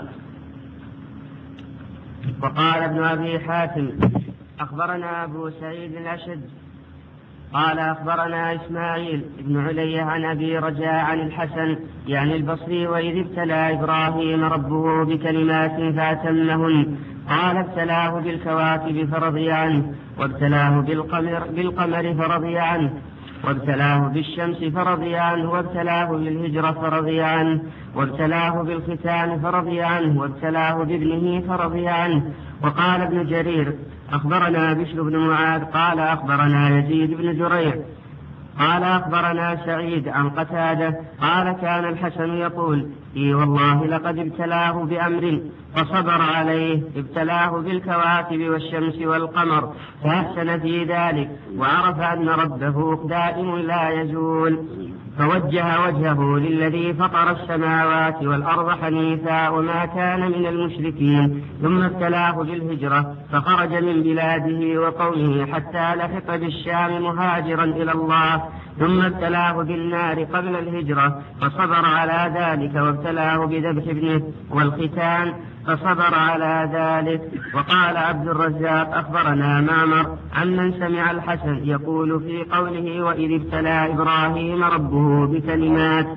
وقال ابن أبي حاتم أخبرنا أبو سعيد الأشد قال أخبرنا إسماعيل بن علي عن أبي رجاء عن الحسن يعني البصري وإذ ابتلى إبراهيم ربه بكلمات فأتمهن قال ابتلاه بالكواكب فرضي عنه، وابتلاه بالقمر فرضي عنه، وابتلاه بالشمس فرضي عنه، وابتلاه بالهجرة فرضي عنه، وابتلاه بالختان فرضي عنه، وابتلاه بابنه فرضي عنه. وقال ابن جرير أخبرنا بشر بن معاذ قال أخبرنا يزيد بن زريع قال أخبرنا سعيد عن قتادة قال كان الحسن يقول إي والله لقد ابتلاه بأمر فصبر عليه، ابتلاه بالكواكب والشمس والقمر فأحسن في ذلك وعرف أن ربه دائم لا يزول، فوجه وجهه للذي فطر السماوات والأرض حنيفا وما كان من المشركين، ثم ابتلاه بالهجرة فخرج من بلاده وقومه حتى لحق بالشام مهاجرا إلى الله، ثم ابتلاه بالنار قبل الهجرة فصبر على ذلك، وابتلاه بذبح ابنه والختان فصبر على ذلك. وقال عبد الرزاق أخبرنا معمر عمن سمع الحسن يقول في قوله وإذ ابتلى إبراهيم ربه بكلمات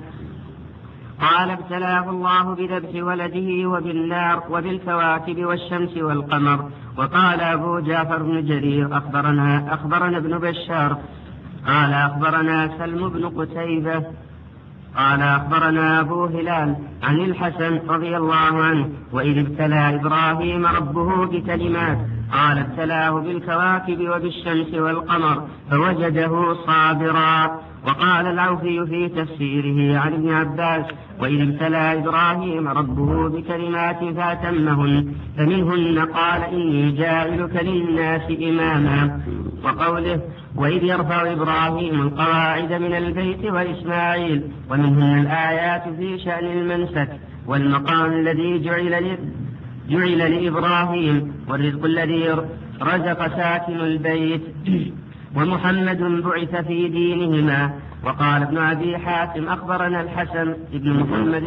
قال ابتلاه الله بذبح ولده وبالنار وبالكواكب والشمس والقمر. وقال أبو جعفر بن جرير أخبرنا ابن بشار قال أخبرنا سلم بن قتيبة قال أخبرنا أبو هلال عن الحسن رضي الله عنه وإذ ابتلى إبراهيم ربه بكلمات قال ابتلاه بالكواكب وبالشمس والقمر فوجده صابرا. وقال العوفي في تفسيره عن ابن عباس وإذ ابتلى إبراهيم ربه بكلمات فأتمهن فمنهن قال إني جاعلك للناس إماما. وقوله وإذ يرفع إبراهيم القواعد من البيت وإسماعيل ومنهن الآيات في شأن المنسك والمقام الذي جعل لإبراهيم والرزق الذي رزق ساكن البيت ومحمد بعث في دينهما. وقال ابن أبي حاتم أخبرنا الحسن بن محمد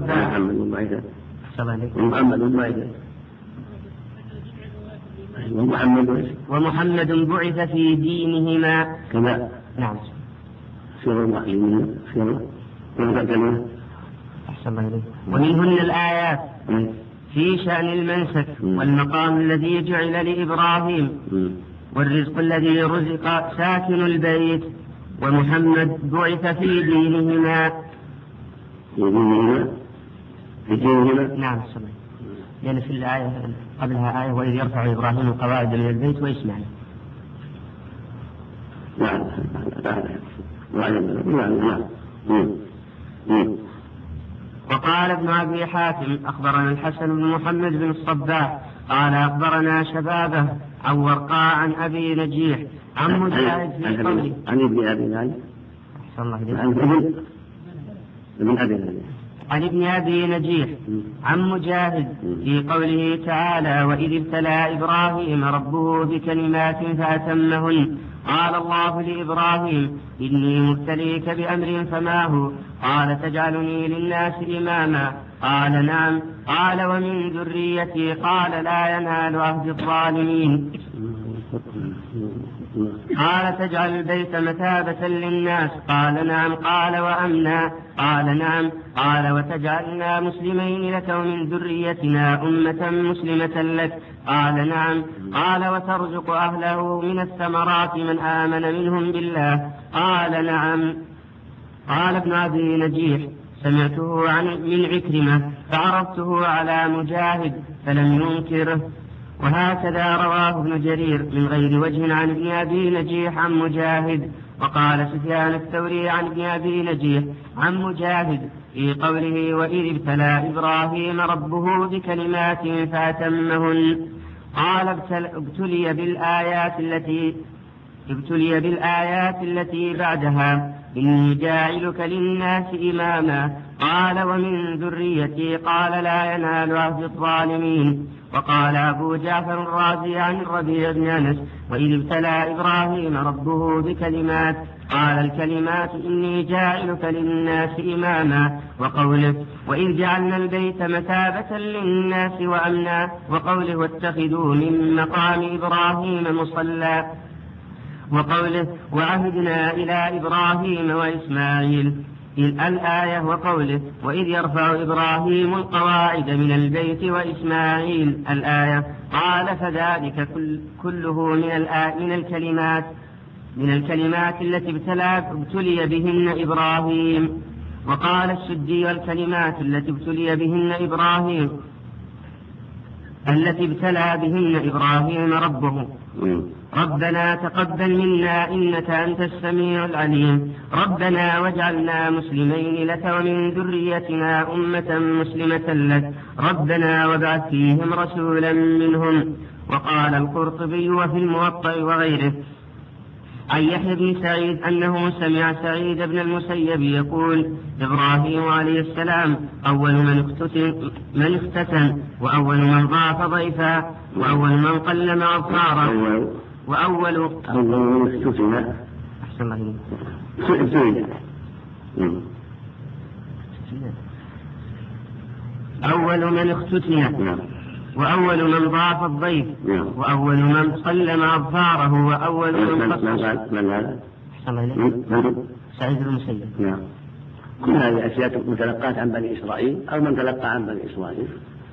ومحمد بعث في دينهما كما نعم ومنهن الآيات في شأن المنسك والمقام الذي جعل لإبراهيم والرزق الذي رزق ساكن البيت، ومحمد بعث في دينهما. في دينهما؟ نعم صحيح. لأن في الآية قبلها آية وإذ يرفع إبراهيم القواعد من البيت وإسماعيل. نعم. وقال ابن أبي حاتم أخبرنا الحسن بن محمد بن الصباح قال أخبرنا شبابه عن ورقاء عن أبي نجيح عن مجاهد في قوله عن ابن أبي نجيح عن ابن أبي نجيح عن مجاهد في قوله تعالى وإذ ابتلى إبراهيم ربه بكلمات فأتمهن قال الله لإبراهيم إني مبتليك بأمر فما هو قال تجعلني للناس إماما قال نعم قال ومن ذريتي قال لا ينال عهد الظالمين قال تجعل البيت مثابة للناس قال نعم قال وأمنا قال نعم قال وتجعلنا مسلمين لك ومن ذريتنا أمة مسلمة لك قال نعم قال وترزق أهله من الثمرات من آمن منهم بالله قال نعم. قال ابن أبي نجيح سمعته من عكرمة فعرفته على مجاهد فلم ينكره. وهكذا رواه ابن جرير من غير وجه عن ابن أبي نجيح عن مجاهد. وقال سفيان الثوري عن ابن أبي نجيح عن مجاهد في قوله وإذ ابتلى إبراهيم ربه بكلمات فأتمهن قال ابتلي بالآيات التي بعدها إني جاعلك للناس إماما قال ومن ذريتي قال لا ينال عهد الظالمين. وقال أبو جعفر الرازي عن الربيع بن أنس وإذ ابتلى إبراهيم ربه بكلمات قال الكلمات إني جاعلك للناس إماما وقوله وإذ جعلنا البيت مثابة للناس وأمنا وقوله واتخذوا من مقام إبراهيم مصلى وقوله وعهدنا إلى إبراهيم وإسماعيل الآية وقوله وإذ يرفع إبراهيم القواعد من البيت وإسماعيل الآية. قال فذلك كله من الكلمات التي ابتلي بهن إبراهيم. وقال السدي والكلمات التي ابتلى بهن إبراهيم ربه ربنا تقبل منا إنك أنت السميع العليم ربنا واجعلنا مسلمين لك ومن ذريتنا أمة مسلمة لك ربنا وابعث فيهم رسولا منهم. وقال القرطبي وفي الموطأ وغيره عن يحيى بن سعيد أنه سمع سعيد بن المسيب يقول إبراهيم عليه السلام أول من اختتن وأول من ضاف ضيفا وأول من قلم أظفاره وأول من اختتن أول من اختتن وأول من ضاف الضيف وأول من قلم أظفاره وأول من سعيد بن المسيب. كل هذه الأشياء متلقاة عن بني إسرائيل أو من تلقى عن بني إسرائيل.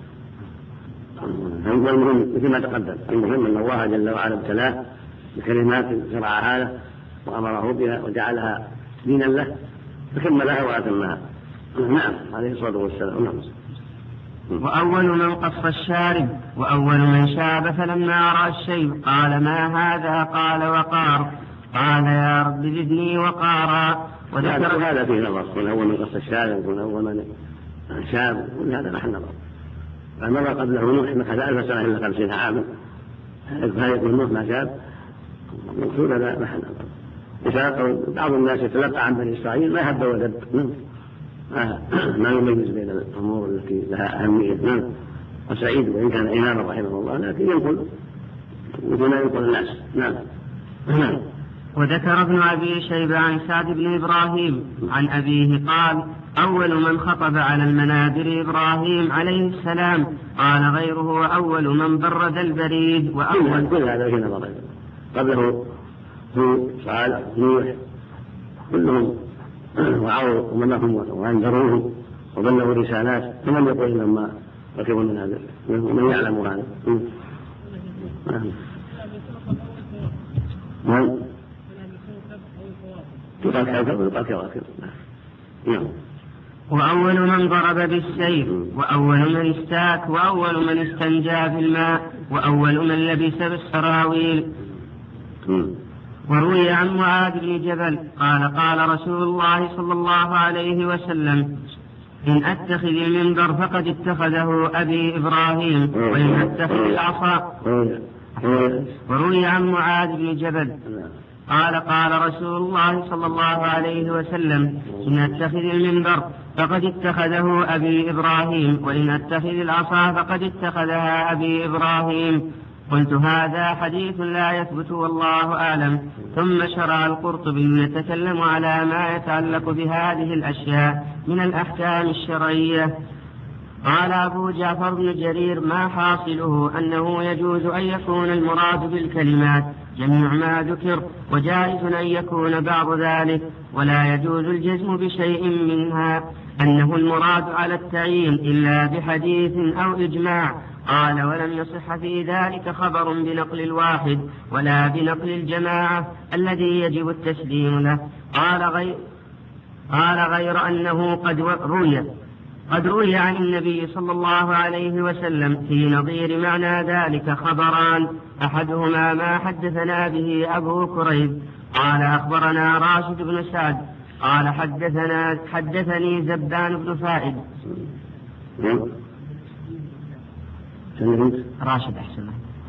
المهم مثل ما تقدم المهم أن الله جل وعلا ابتلاه بكلمات شرعها له وأمره بها وجعلها دينا له فكملها وأتمها. نعم عليه الصلاة والسلام. نعم. وأول من قص الشارب وأول من شاب فلما رأى الشيب قال ما هذا قال وقار قال يا رب زدني وقارا. وذكر هذا فيه نظر كون أول من قص الشارب كون أول من شاب كل هذا محل نظر. فمر قبله نوح مكث 1000 سنة إلا 50 عاما هل يكون نوح ما شاب مقصود هذا محل نظر. بعض الناس يتلقى عن بني إسرائيل ما هب ودب ما يميز بين الأمور التي لها أهمية. وسعيد وإن كان إماما رحمه الله لكن ينقل مثل ما ينقل الناس. نعم. وذكر ابن أبي شيبة عن سعد بن إبراهيم عن أبيه قال أول من خطب على المنابر إبراهيم عليه السلام قال غيره وأول من برد البريد وأول كل هذا في نظر قبله هود صالح نوح كلهم وعوا أممهم وأنذروهم وبلغوا رسالات فمن يقول لما ركبوا من هذا من يعلم هذا. تقال كوكب ويقال كواكب. نعم. وأول من ضرب بالسيف، وأول من استاك، وأول من استنجى بالماء، وأول من لبس بالسراويل. وروي عن معاذ بن جبل قال قال رسول الله صلى الله عليه وسلم: إن أتخذ المنبر فقد اتخذه أبي إبراهيم، وإن أتخذ العصا. وروي عن معاذ بن جبل قال قال رسول الله صلى الله عليه وسلم: إن أتخذ المنبر فقد اتخذه أبي إبراهيم، وإن أتخذ العصا فقد اتخذها أبي إبراهيم. قلت: هذا حديث لا يثبت والله أعلم. ثم شرع القرطبي يتكلم على ما يتعلق بهذه الأشياء من الأحكام الشرعية. قال أبو جعفر بن جرير: ما حاصله أنه يجوز أن يكون المراد بالكلمات جميع ما ذكر، وجائز أن يكون بعض ذلك، ولا يجوز الجزم بشيء منها أنه المراد على التعيين إلا بحديث أو إجماع. قال: ولم يصح في ذلك خبر بنقل الواحد ولا بنقل الجماعة الذي يجب التسليم له. قال غير أنه قد روي عن النبي صلى الله عليه وسلم في نظير معنى ذلك خبران: أحدهما ما حدثنا به أبو كريب قال أخبرنا راشد بن سعد قال حدثني زبان بن فائد. راشد أحسن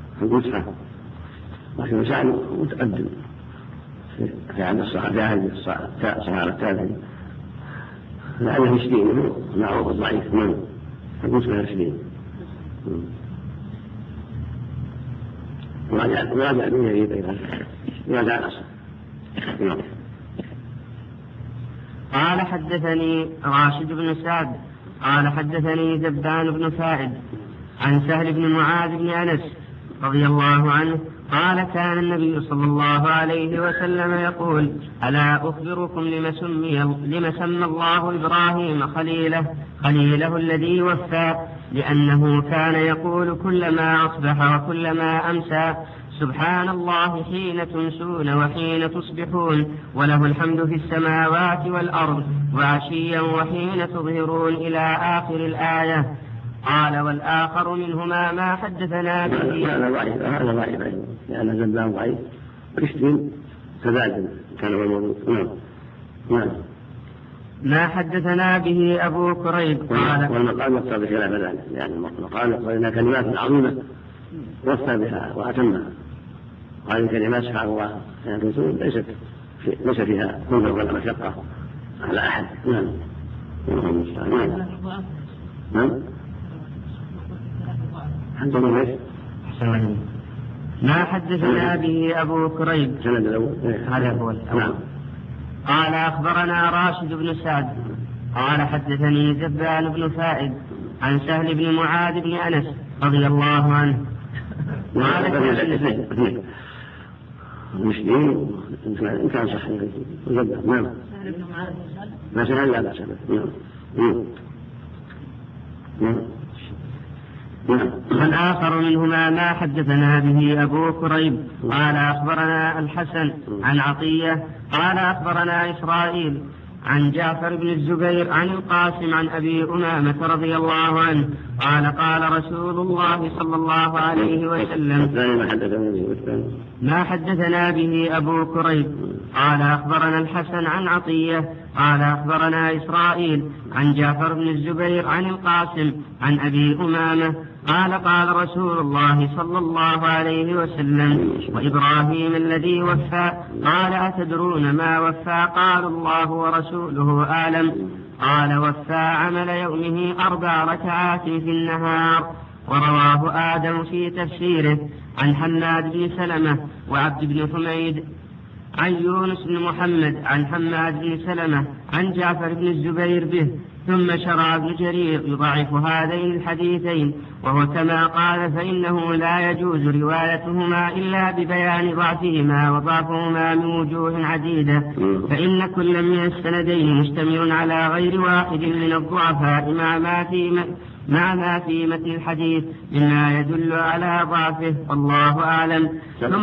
لكن سعد متقدم في عهد الصحابة التابعين، لعله مسلم معروف ضعيف فقلت له مسلم وراجع بن يزيد أيضا وراجع الأصل. قال حدثني راشد بن سعد قال حدثني زبان بن فائد عن سهل بن معاذ بن أنس رضي الله عنه قال: كان النبي صلى الله عليه وسلم يقول: ألا أخبركم لما سمى الله إبراهيم خليله الذي وفى، لأنه كان يقول كلما أصبح وكلما أمسى: سبحان الله حين تمسون وحين تصبحون، وله الحمد في السماوات والأرض وعشيا وحين تظهرون إلى آخر الآية. قال: والآخر منهما ما حدثنا به. هذا ضعيف لأن زبان ضعيف كشتين تبادل كان هو الموضوع. نعم. ما حدثنا به أبو كريب قال: والمقام يقتضي خلاف ذلك، يعني المقام يقتضي أنها كلمات عظيمة وفى بها وأتمها. هذه الكلمات سبحان الله ليس فيها كفر ولا مشقة على أحد. نعم. ما حدثنا به أبو كريب هذا هو الأول. قال: أخبرنا راشد بن سعد قال حدثني زبان بن فائد عن سهل بن معاذ بن أنس رضي الله عنه. مسلم إن كان صحيح نعم ما سهل لا بأس به. والآخر منهما ما حدثنا به أبو كريب قال أخبرنا الحسن عن عطية قال أخبرنا إسرائيل عن جعفر بن الزبير عن القاسم عن أبي أمامة رضي الله عنه قال: قال رسول الله صلى الله عليه وسلم: ما حدثنا به أبو كريب قال أخبرنا الحسن عن عطية قال أخبرنا إسرائيل عن جعفر بن الزبير عن القاسم عن أبي أمامة قال: قال رسول الله صلى الله عليه وسلم: وإبراهيم الذي وفى. قال: أتدرون ما وفى؟ قالوا: الله ورسوله أعلم. قال: وفى عمل يومه 4 ركعات في النهار. ورواه آدم في تفسيره عن حماد بن سلمة وعبد بن حميد عن يونس بن محمد عن حماد بن سلمة عن جعفر بن الزبير به. ثم شرع ابن جرير يضعف هذين الحديثين، وهو كما قال: فإنه لا يجوز روايتهما إلا ببيان ضعفهما وضعفهما من وجوه عديدة، فإن كل من السندين مشتمل على غير واحد من الضعفاء مع ما في متن الحديث مما يدل على ضعفه، والله أعلم.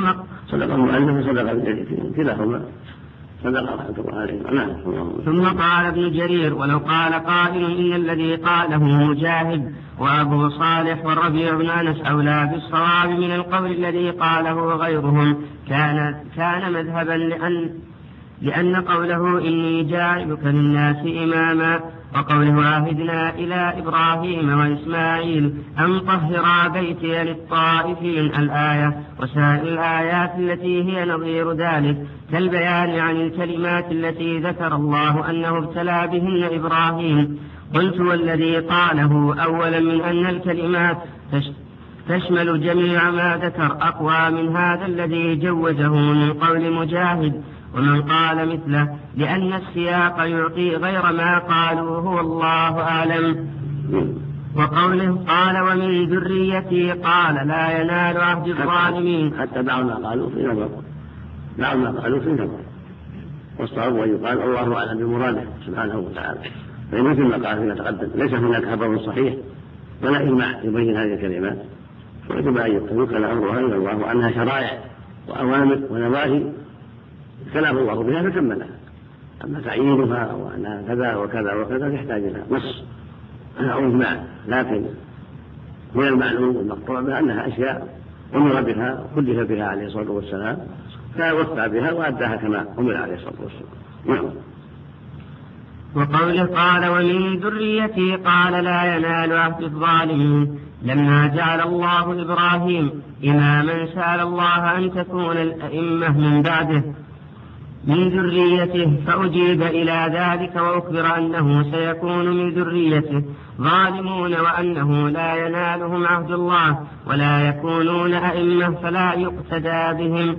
صدق المؤلف وصدق الجليل كلاهما صدق رحمة الله عليه. ثم قال ابن جرير: ولو قال قائل إن الذي قاله مجاهد وأبو صالح والربيع بن أنس أولى بالصواب من القول الذي قاله غيرهم كان مذهبا، لأن قوله إني جاعلك للناس إماما وقوله عهدنا إلى إبراهيم وإسماعيل أن طهرا بيتي للطائفين الآية وسائر الآيات التي هي نظير ذلك كالبيان عن الكلمات التي ذكر الله أنه ابتلى بهن إبراهيم. قلت: والذي قاله أولا من أن الكلمات تشمل جميع ما ذكر أقوى من هذا الذي جوزه من قول مجاهد ومن قال مثله، لأن السياق يعطي غير ما قالوا هو الله أعلم. وقوله قال ومن ذريتي قال لا ينال عهد الظالمين. حتى بعض ما قالوا في نظر والصواب أن يقال الله أعلم بمراده سبحانه وتعالى. فإن مثل ما قال فيما تقدم ليس هناك خبر صحيح ولا إجماع يبين هذه الكلمات، ويجب أن يوكل أمرها إلى الله وأنها شرائع وأوامر ونواهي كلام الله بها فكملها. أما تعيينها وأنها كذا وكذا وكذا يحتاج إلى نص أو إجماع، لكن من المعلوم والمقطوع بها أنها أشياء أمر بها وكلف بها عليه الصلاة والسلام فوفى بها وأداها كما أمر عليه الصلاة والسلام. وقوله قال ومن ذريتي قال لا ينال عهد الظالمين. لما جعل الله إبراهيم إماما سأل الله أن تكون الأئمة من بعده من ذريته، فأجيب إلى ذلك وأخبر أنه سيكون من ذريته ظالمون وأنه لا ينالهم عهد الله ولا يكونون أئمة فلا يقتدى بهم.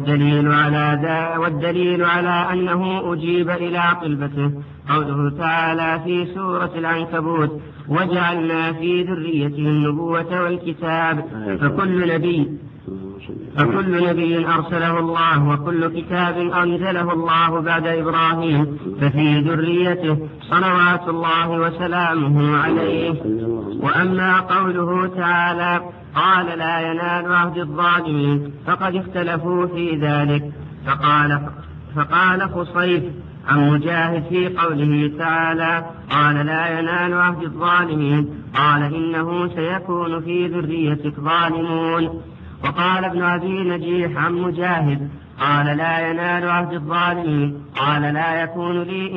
والدليل على أنه أجيب إلى طلبته قوله تعالى في سورة العنكبوت: وجعلنا في ذريته النبوة والكتاب. فكل نبي أرسله الله وكل كتاب أنزله الله بعد إبراهيم ففي ذريته صلوات الله وسلامه عليه. وأما قوله تعالى قال لا ينال عهد الظالمين فقد اختلفوا في ذلك. فقال خصيف عن مجاهد في قوله تعالى قال لا ينال عهد الظالمين قال إنه سيكون في ذريتك ظالمون. وقال ابن أبي نجيح عن مجاهد قال لا ينال عهد الظالمين قال لا يكون لي